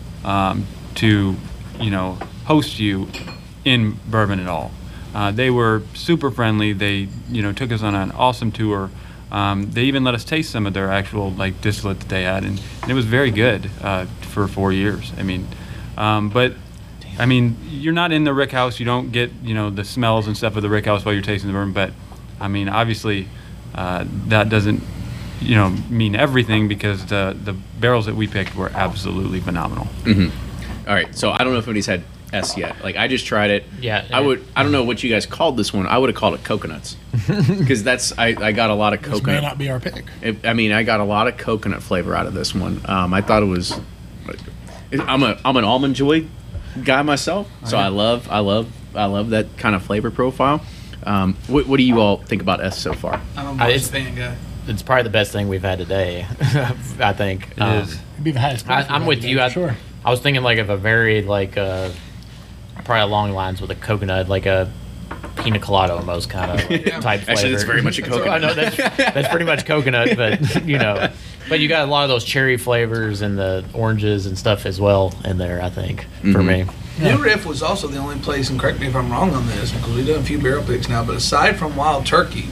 to host you in Bourbon at all. They were super friendly. They, took us on an awesome tour. They even let us taste some of their actual distillate that they had, and it was very good for 4 years. I mean, but I mean, you're not in the rick house. You don't get the smells and stuff of the rick house while you're tasting the bourbon. But I mean, obviously, that doesn't mean everything because the barrels that we picked were absolutely phenomenal. Mm-hmm. All right, so I don't know if anybody's had S yet. Like I just tried it. Yeah. I don't know what you guys called this one. I would have called it coconuts because I got a lot of coconut. This may not be our pick. I got a lot of coconut flavor out of this one. I thought it was. I'm an Almond Joy guy myself, so I love that kind of flavor profile. What do you all think about S so far? I'm a Bush fan guy. It's probably the best thing we've had today. I think it is. It'd be the highest. I'm with you. Sure. I was thinking of a very probably along the lines with a coconut, like a pina colada almost kind of type flavor. Actually, it's very much a coconut. I know that's pretty much coconut, but but you got a lot of those cherry flavors and the oranges and stuff as well in there. I think for me. New Riff was also the only place, and correct me if I'm wrong on this, because we've done a few barrel picks now, but aside from Wild Turkey,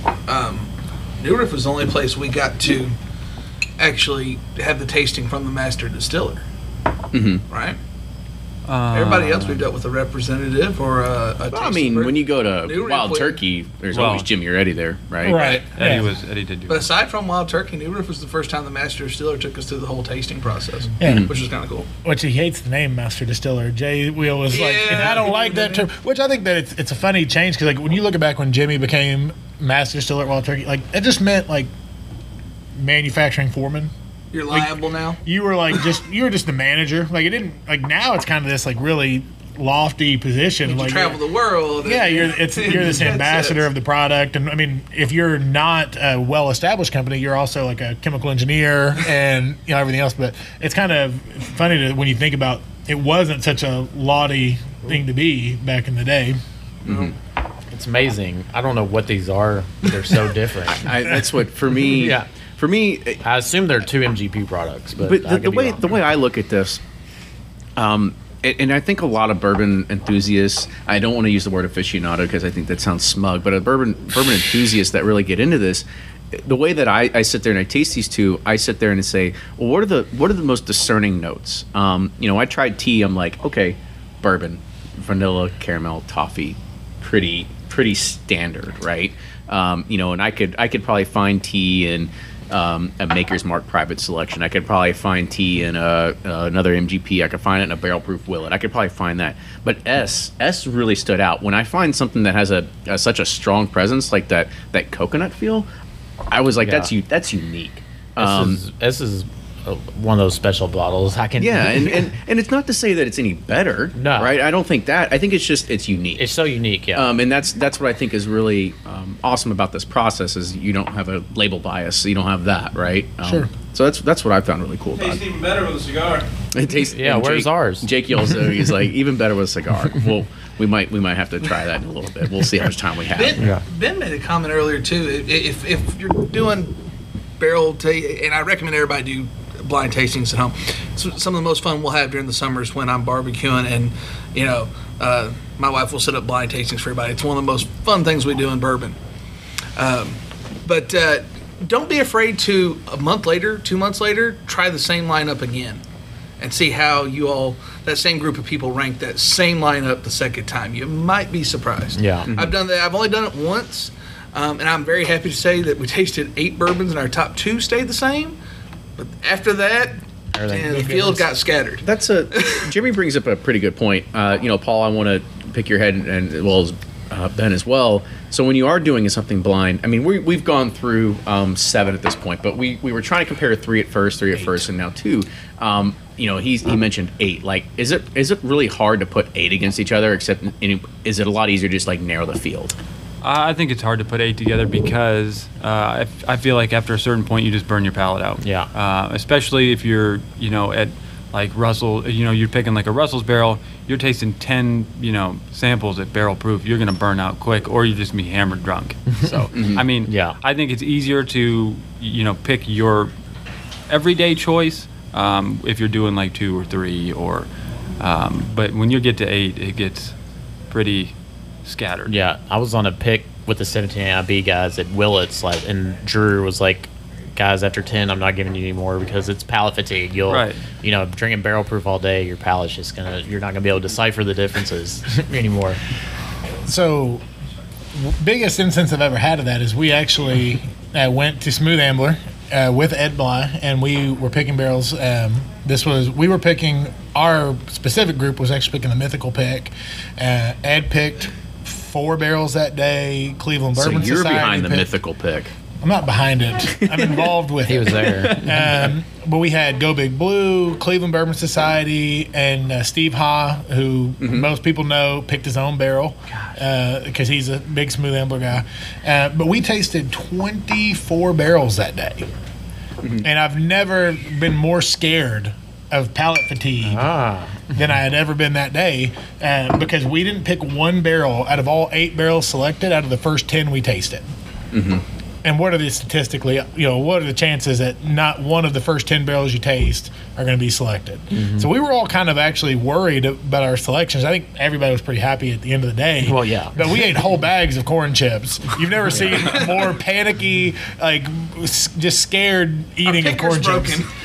New Riff was the only place we got to actually have the tasting from the master distiller. Mm-hmm. Right? Everybody else we've dealt with a representative or a Well, I tasting mean, group. when you go to New Wild Riff, Turkey, there's Well- always Jimmy Reddy there, right? Right. Eddie did do But that. aside from Wild Turkey, New Riff was the first time the master distiller took us through the whole tasting process, Yeah. which was kind of cool. Which he hates the name Master Distiller. Jay Wheel was like, Yeah, and I don't like that term. Which I think that it's a funny change because like when you look back when Jimmy became Master Distiller at Wild Turkey, like it just meant like manufacturing foreman. You're liable now. You were like you were just the manager. Like it didn't like now it's kind of this like really lofty position. You like travel the world. yeah, you're this That's ambassador it. of the product, and I mean, if you're not a well-established company, you're also like a chemical engineer and everything else. But it's kind of funny when you think about it wasn't such a laudie thing to be back in the day. It's amazing. I don't know what these are. They're so different. That's what for me. Yeah. For me, I assume they're 2 MGP products, but, but I could the be way wrong. the way I look at this, and I think a lot of bourbon enthusiasts. I don't want to use the word aficionado because I think that sounds smug, but a bourbon enthusiasts that really get into this. The way that I sit there and I taste these two, I sit there and say, well, what are the most discerning notes? I tried tea. I'm like, okay, bourbon, vanilla, caramel, toffee, pretty standard, right? And I could probably find tea in a Maker's Mark Private Selection. I could probably find tea in another MGP. I could find it in a barrel proof Willet. I could probably find that. But S really stood out. When I find something that has such a strong presence like that coconut feel, I was like, Yeah. that's unique. This is one of those special bottles. I can. Yeah, and it's not to say that it's any better, No. right? I don't think that. I think it's just it's unique. It's so unique. Yeah. And that's what I think is really awesome about this process is you don't have a label bias. You don't have that, right? Sure. So that's what I found really cool about Tastes it. even better with a cigar. It tastes. Yeah, and where's ours? Jake also he's like even better with a cigar. Well, we might have to try that in a little bit. We'll see how much time we have. Ben made a comment earlier too. If you're doing and I recommend everybody do blind tastings at home. So some of the most fun we'll have during the summers when I'm barbecuing, and my wife will set up blind tastings for everybody. It's one of the most fun things we do in bourbon. But don't be afraid to a month later, 2 months later, try the same lineup again. And see how that same group of people rank that same lineup the second time. You might be surprised. Yeah. I've done that. I've only done it once, and I'm very happy to say that we tasted 8 bourbons, and our top 2 stayed the same. But after that, the field got scattered. Jimmy brings up a pretty good point. Paul, I want to pick your head and as well as Ben as well. So when you are doing something blind, I mean, we've gone through 7 at this point, but we were trying to compare 3 at first, and now 2. He mentioned 8. Like, is it really hard to put 8 against each other? Except, is it a lot easier to just like narrow the field? I think it's hard to put 8 together because I feel like after a certain point you just burn your palate out. Yeah. Especially if you're at like Russell, you're picking like a Russell's barrel, you're tasting 10 samples at barrel proof, you're gonna burn out quick, or you just be hammered drunk. So I mean, Yeah. I think it's easier to pick your everyday choice if you're doing like 2 or 3 or but when you get to 8 it gets pretty scattered. Yeah, I was on a pick with the 17 IB guys at Willits, and Drew was like, "Guys, after 10, I'm not giving you any more because it's palate fatigue. You'll, Right. drinking barrel proof all day, your palate's just you're not gonna be able to decipher the differences anymore." So, biggest instance I've ever had of that is we actually went to Smooth Ambler with Ed Bly, and we were picking barrels. We were picking, our specific group was actually picking the mythical pick. Ed picked 4 barrels that day. Cleveland So Bourbon you're Society behind the picked- mythical pick. I'm not behind it. I'm involved with He it. was there. But we had Go Big Blue, Cleveland Bourbon Society, and Steve Ha, who most people know picked his own barrel because he's a big Smooth Ambler guy. But we tasted 24 barrels that day. And I've never been more scared of palate fatigue than I had ever been that day because we didn't pick one barrel out of all 8 barrels selected out of the first 10 we tasted. And what are the statistically, what are the chances that not one of the first 10 barrels you taste are going to be selected? So we were all kind of actually worried about our selections. I think everybody was pretty happy at the end of the day. Well, yeah. But we ate whole bags of corn chips. You've never seen more panicky, like just scared eating Our of corn picker's chips. broken.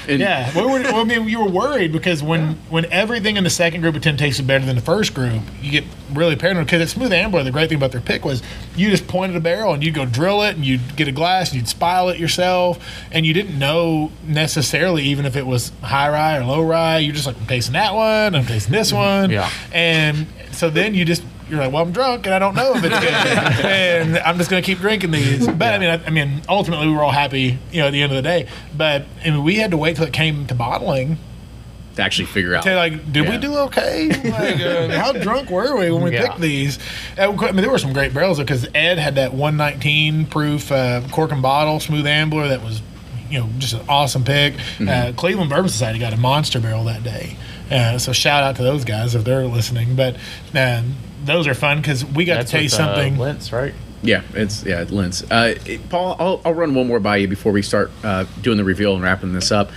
And Yeah, I mean, you were worried because when everything in the second group of 10 tasted better than the first group, you get really paranoid. Because at Smooth Ambler, the great thing about their pick was you just pointed a barrel and you'd go drill it and you'd get a glass and you'd spile it yourself, and you didn't know necessarily even if it was high rye or low rye. You're just like, I'm tasting that one, I'm tasting this one, Yeah. and so then you're like, well, I'm drunk and I don't know if it's good, and I'm just going to keep drinking these. But I mean, ultimately we were all happy, at the end of the day. But we had to wait till it came to bottling to actually figure out. to like, did we Yeah. do okay? Like, how drunk were we when we Yeah. picked these? I mean, there were some great barrels because Ed had that 119 proof cork and bottle Smooth Ambler that was, just an awesome pick. Cleveland Bourbon Society got a monster barrel that day. So shout out to those guys if they're listening. But those are fun because we got That's to taste with, something. Lentz, right? Yeah, it's Linz. Paul, I'll run one more by you before we start doing the reveal and wrapping this up.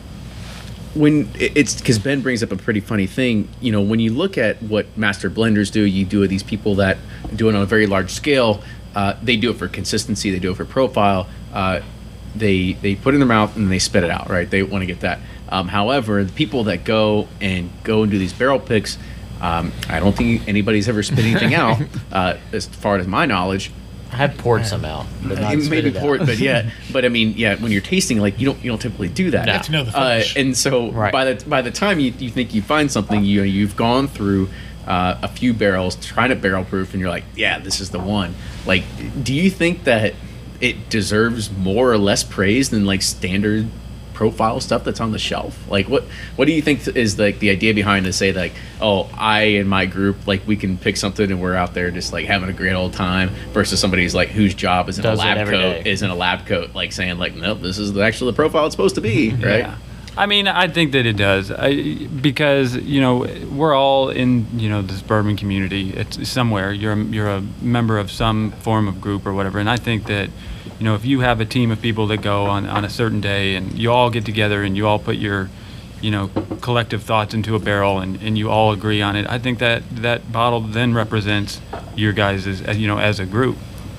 When it's because Ben brings up a pretty funny thing, when you look at what master blenders do, you do these people that do it on a very large scale. They do it for consistency. They do it for profile. They put it in their mouth and they spit it out. Right? They want to get that. However, the people that go and do these barrel picks, I don't think anybody's ever spit anything out, as far as my knowledge. I have poured some out, but not spit Maybe it pour it, out. but I mean, when you're tasting, like you don't typically do that. You have to know the finish. And so Right. by the time you think you find something, you've gone through a few barrels, trying to barrel proof, and you're like, yeah, this is the one. Like, do you think that it deserves more or less praise than like standard profile stuff that's on the shelf? Like, what do you think is like the idea behind to say like, oh, I and my group, like, we can pick something and we're out there just like having a great old time, versus somebody's like whose job is in a Does it lab every coat day. is in a lab coat, like saying like, nope, this is actually the profile it's supposed to be, right? Yeah. I mean, I think that it does, because we're all in this bourbon community. It's somewhere you're a member of some form of group or whatever, and I think that if you have a team of people that go on a certain day and you all get together and you all put your collective thoughts into a barrel and you all agree on it, I think that bottle then represents your guys as a group.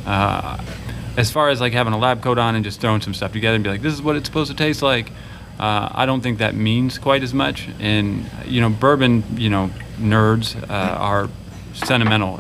As far as like having a lab coat on and just throwing some stuff together and be like, this is what it's supposed to taste like, I don't think that means quite as much. And bourbon nerds are sentimental.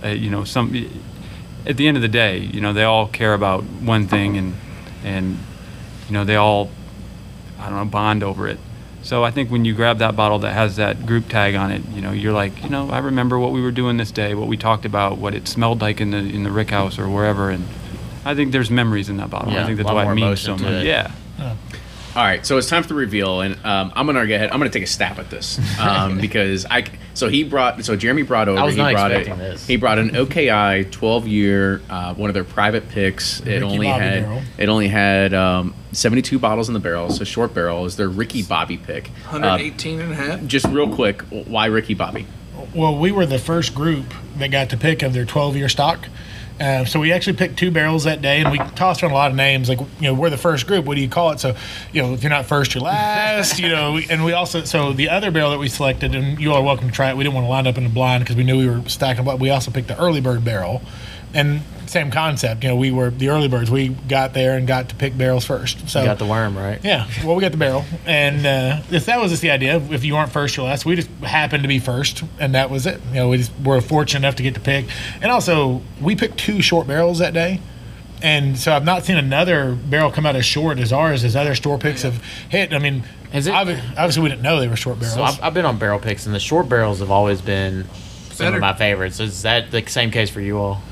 At the end of the day, they all care about one thing, and they all, I don't know, bond over it. So I think when you grab that bottle that has that group tag on it, you're like, I remember what we were doing this day, what we talked about, what it smelled like in the Rick House or wherever, and I think there's memories in that bottle. Yeah, I think a that's lot why more it means so emotion to much. it. Yeah. All right, so it's time for the reveal, and I'm gonna go ahead. I'm gonna take a stab at this because Jeremy brought over. I was not he brought expecting this. He brought an OKI 12-year, one of their private picks. It Ricky only Bobby had barrel. 72 bottles in the barrel, so short barrel. It was their Ricky Bobby pick. 118 and a half. Just real quick, why Ricky Bobby? Well, we were the first group that got to pick of their 12-year stock. So we actually picked 2 barrels that day, and we tossed around a lot of names. Like, we're the first group. What do you call it? So, if you're not first, you're last. And we also, so the other barrel that we selected, and you all are welcome to try it. We didn't want to line up in the blind because we knew we were stacking up. We also picked the early bird barrel, and same concept. We were the early birds. We got there and got to pick barrels first. So You got the worm, right? yeah, well, we got the barrel, and that was just the idea. If you weren't first, you're last. We just happened to be first, and that was it. We just were fortunate enough to get to pick. And also, we picked 2 short barrels that day, and so I've not seen another barrel come out as short as ours as other store picks have hit. I mean, Is it- obviously we didn't know they were short barrels. So I've been on barrel picks, and the short barrels have always been some Better. of my favorites. Is that the same case for you all?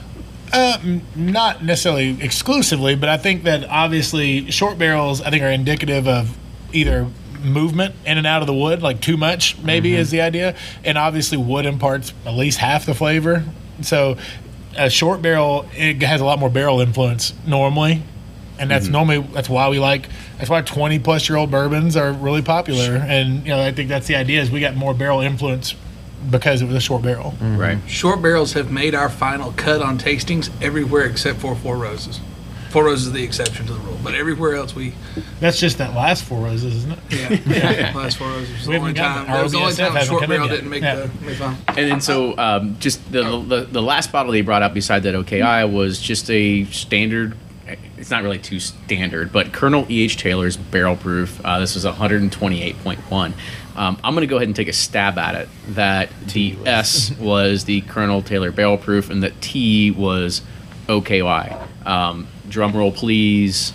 Not necessarily exclusively, but I think that obviously short barrels, I think, are indicative of either movement in and out of the wood, like too much maybe is the idea, and obviously wood imparts at least half the flavor. So a short barrel, it has a lot more barrel influence normally, and that's that's why 20 plus year old bourbons are really popular. And I think that's the idea, is we got more barrel influence because it was a short barrel. Right. Short barrels have made our final cut on tastings everywhere except for Four Roses. Four Roses is the exception to the rule, but everywhere else That's just that last 4 roses, isn't it? last Four Roses was the We only haven't gotten- time. That was the only RBSF time a hasn't short come in barrel yet. didn't make Yeah. the final. And then so just the last bottle they brought out beside that OKI was just a standard it's not really too standard, but Colonel E.H. Taylor's barrel proof. This was 128.1. I'm going to go ahead and take a stab at it. That the S was the Colonel Taylor barrel proof, and the T was OKY. Drum roll, please.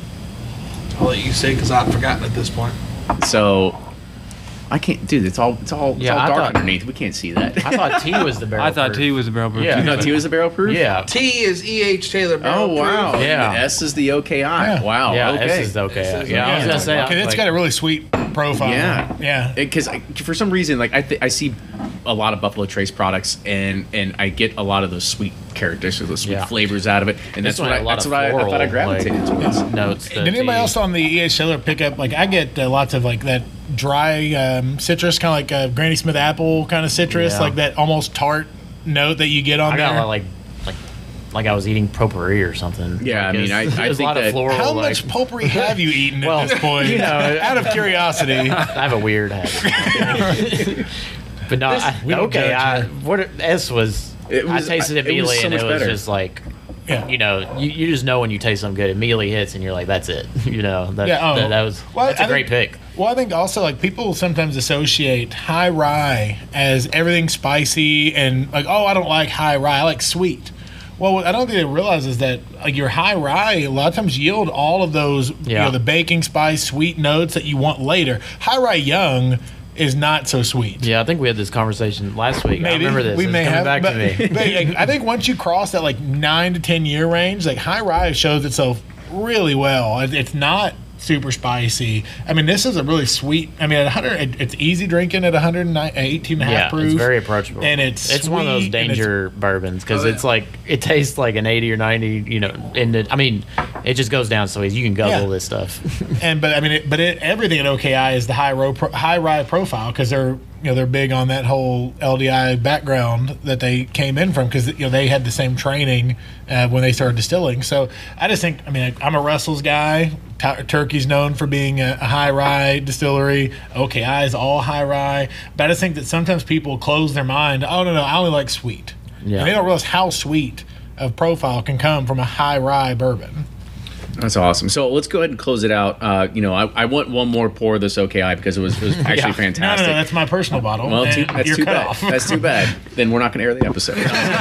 I'll let you say because I've forgotten at this point. So I can't, dude. It's all I dark thought- underneath. We can't see that. I thought T was the barrel. I thought proof. T was the barrel proof. Yeah. You know, T was the barrel proof. Yeah. T is E.H. Taylor barrel Oh wow. proof. Yeah. And the S is the OKI. Wow. Yeah, Okay. S is okay. S is Yeah, I was okay. gonna say. Okay, it's got a really sweet profile. Yeah. Yeah. Because for some reason, like I see a lot of Buffalo Trace products, and I get a lot of those sweet characteristics, those sweet Yeah. flavors out of it, and This that's one what had a lot that's of what I thought I floral, gravitated like, towards. notes. Did anybody else on the E.H. Taylor pick up? Like, I get lots of like that dry citrus, kind of like Granny Smith apple kind of citrus, Yeah. like that almost tart note that you get on I there. got like I was eating potpourri or something. Yeah, Like, I mean, it's- I there's think a lot that- of floral. How like, much potpourri have you eaten Well, at this point? you know, out of curiosity. I have a weird habit. But no, we don't judge here. S was. It was- I tasted it it was immediately, so and much it was better. just like, Yeah. you know, you just know when you taste something good. It immediately hits, and you're like, that's it. You know, that, Yeah, oh. that was Well, that's a I great think- pick. Well, I think also like people sometimes associate high rye as everything spicy and like, oh, I don't like high rye, I like sweet. Well, what I don't think they realize is that like your high rye a lot of times yield all of those, Yeah. the baking spice, sweet notes that you want later. High rye young is not so sweet. Yeah, I think we had this conversation last week. I remember this. we It's may coming have, back but, to me. but like, I think once you cross that like 9 to 10 year range, like high rye shows itself really well. It's not super spicy. I mean, this is a really sweet. I mean, at 100, it's easy drinking at 118 and a half Yeah, proof. it's very approachable, and it's one of those sweet, and it's- danger bourbons because Oh, yeah. it's like it tastes like an 80 or 90. You know, I mean, it just goes down so easy. You can guzzle Yeah. this stuff. But I mean, everything at OKI is the high rye profile because they're big on that whole LDI background that they came in from because they had the same training when they started distilling. So I just think, I mean, I'm a Russell's guy. Turkey's known for being a high rye distillery. OKI is all high rye. But I just think that sometimes people close their mind. Oh no, I only like sweet. Yeah. And they don't realize how sweet of profile can come from a high rye bourbon. That's awesome. So let's go ahead and close it out. I want one more pour of this OKI because it was actually No, fantastic. that's my personal bottle. Well, and that's you're too cut bad. off. That's too bad. Then we're not going to air the episode.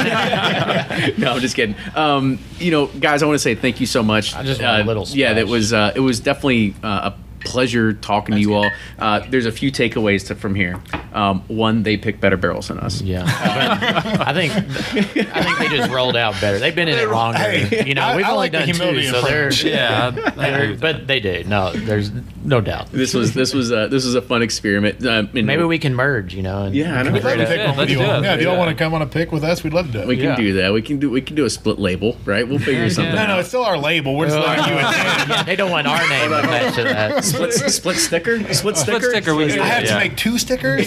No, I'm just kidding. Guys, I want to say thank you so much. I just want a little Yeah, that splash. was it was definitely a pleasure talking to you all. There's a few takeaways from here. One, they pick better barrels than us. Yeah, but I think they just rolled out better. They've been in it longer. Hey, we've I only like the done humility two, so they're approach. Yeah, I agree with but they do. No, there's no doubt. This was a fun experiment. Maybe we can merge. And Yeah, I know. We'd love to create take a- one with let's you do all. it. Yeah, if y'all Yeah. want to come on a pick with us, we'd love to do it. We can Yeah. do that. We can do a split label, right? We'll figure something No, out. it's still our label. We're just letting you attend. Yeah, they don't want our name attached to that. Split sticker? Split sticker? Split sticker, we can do I have Yeah. to make 2 stickers.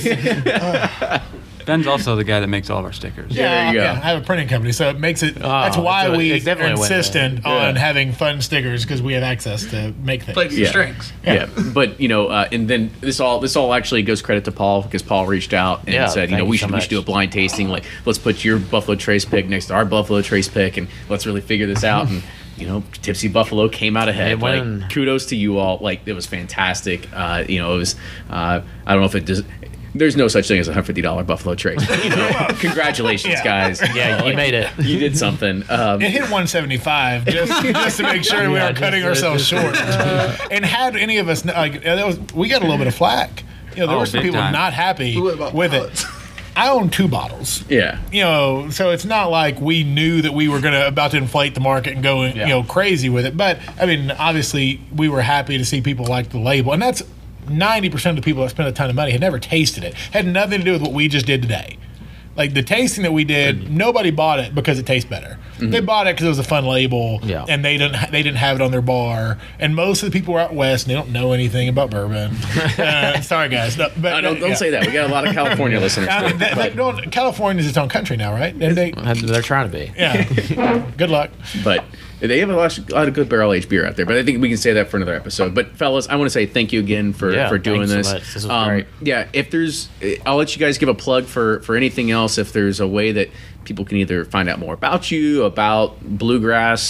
Ben's also the guy that makes all of our stickers. there you go. I have a printing company, so it makes it. That's why we it's are definitely a win-win. insistent on having fun stickers because we have access to make things. Play to your strengths. Yeah, but and then this all actually goes credit to Paul because Paul reached out and Yeah, said, thank we you so should much. do a blind tasting. Like, let's put your Buffalo Trace pick next to our Buffalo Trace pick, and let's really figure this out. And Tipsy Buffalo came out ahead. It won. Like, kudos to you all. Like, it was fantastic. It was. I don't know if it does. There's no such thing as a $150 Buffalo Trace. Congratulations, Yeah. guys. Yeah, you made it. You did something. It hit 175 just to make sure we Yeah, aren't cutting ourselves short. And had any of us we got a little bit of flack. There Oh, were some big people time. not happy What about with pallets? it. I own 2 bottles. Yeah. So it's not like we knew that we were about to inflate the market and go, crazy with it. But I mean, obviously, we were happy to see people like the label, and that's 90% of the people that spent a ton of money had never tasted it. Had nothing to do with what we just did today. Like the tasting that we did, nobody bought it because it tastes better. They bought it because it was a fun label, Yeah. and they didn't have it on their bar. And most of the people were out west, and they don't know anything about bourbon. Sorry, guys. No, but, Don't say that. We got a lot of California listeners. I mean, but- California's its own country now, right? And they, They're trying to be. yeah. Good luck. But they have a lot of good barrel aged beer out there. But I think we can say that for another episode. But fellas, I want to say thank you again for doing thanks so this. much. This was great. Yeah, if there's, I'll let you guys give a plug for anything else. If there's a way that people can either find out more about you, about bluegrass,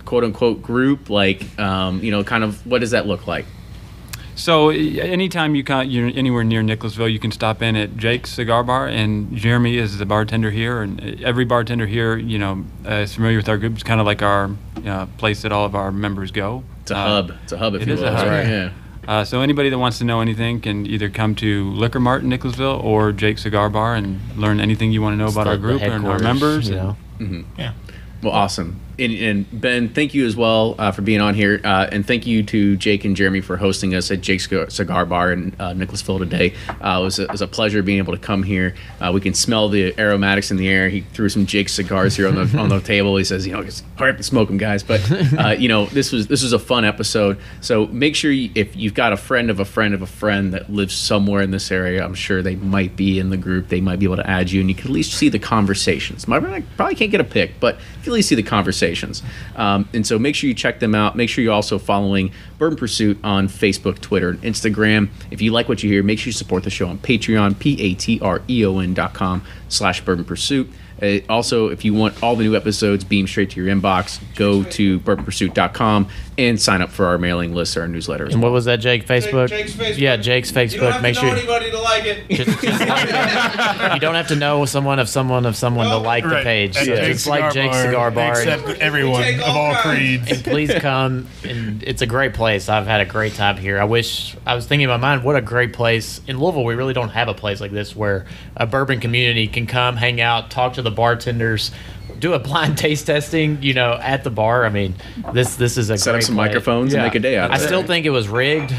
quote unquote group? Like, kind of what does that look like? So anytime you're anywhere near Nicholasville, you can stop in at Jake's Cigar Bar, and Jeremy is the bartender here, and every bartender here, is familiar with our group. It's kind of like our place that all of our members go. It's a hub. It's a hub, if it you is will. a hub. Right. Yeah. So anybody that wants to know anything can either come to Liquor Mart in Nicholasville or Jake's Cigar Bar and learn anything you want to know about our group and our members. Yeah. Well, awesome. And Ben, thank you as well for being on here. And thank you to Jake and Jeremy for hosting us at Jake's Cigar Bar in Nicholasville today. It was a pleasure being able to come here. We can smell the aromatics in the air. He threw some Jake's cigars here on the table. He says, just hurry up and smoke them, guys. But, this was a fun episode. So make sure if you've got a friend of a friend of a friend that lives somewhere in this area, I'm sure they might be in the group. They might be able to add you, and you can at least see the conversations. Probably can't get a pick, but you can at least see the conversations. And so make sure you check them out. Make sure you're also following Bourbon Pursuit on Facebook, Twitter, and Instagram. If you like what you hear, make sure you support the show on Patreon, patreon.com/Bourbon Pursuit. Also, if you want all the new episodes beamed straight to your inbox, go to bourbonpursuit.com and sign up for our mailing list or our newsletter. And what was that, Jake? Facebook? Jake's Facebook. Yeah, Jake's Facebook. You don't have Make to sure know anybody to like it. just like it. You don't have to know someone to like the page. That's So Jake's just like Jake's Cigar Bar. Except everyone take of all all kinds. creeds. And please come. And it's a great place. I've had a great time here. I was thinking in my mind, what a great place. In Louisville, we really don't have a place like this where a bourbon community can come, hang out, talk to the bartenders, do a blind taste testing, at the bar. I mean, this is a Set great up some place. microphones and make a day out of I it. still think it was rigged.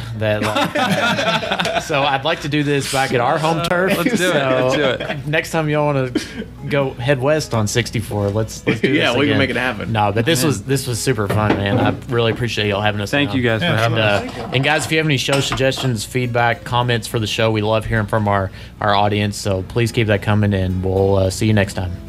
So I'd like to do this back at our home turf. Let's do it. Let's do it. Next time y'all want to go head west on 64, let's do this Yeah, we can again. make it happen. No, but this was super fun, man. I really appreciate y'all having us. Thank on. you guys for having us. And guys, if you have any show suggestions, feedback, comments for the show, we love hearing from our audience. So please keep that coming, and we'll see you next time.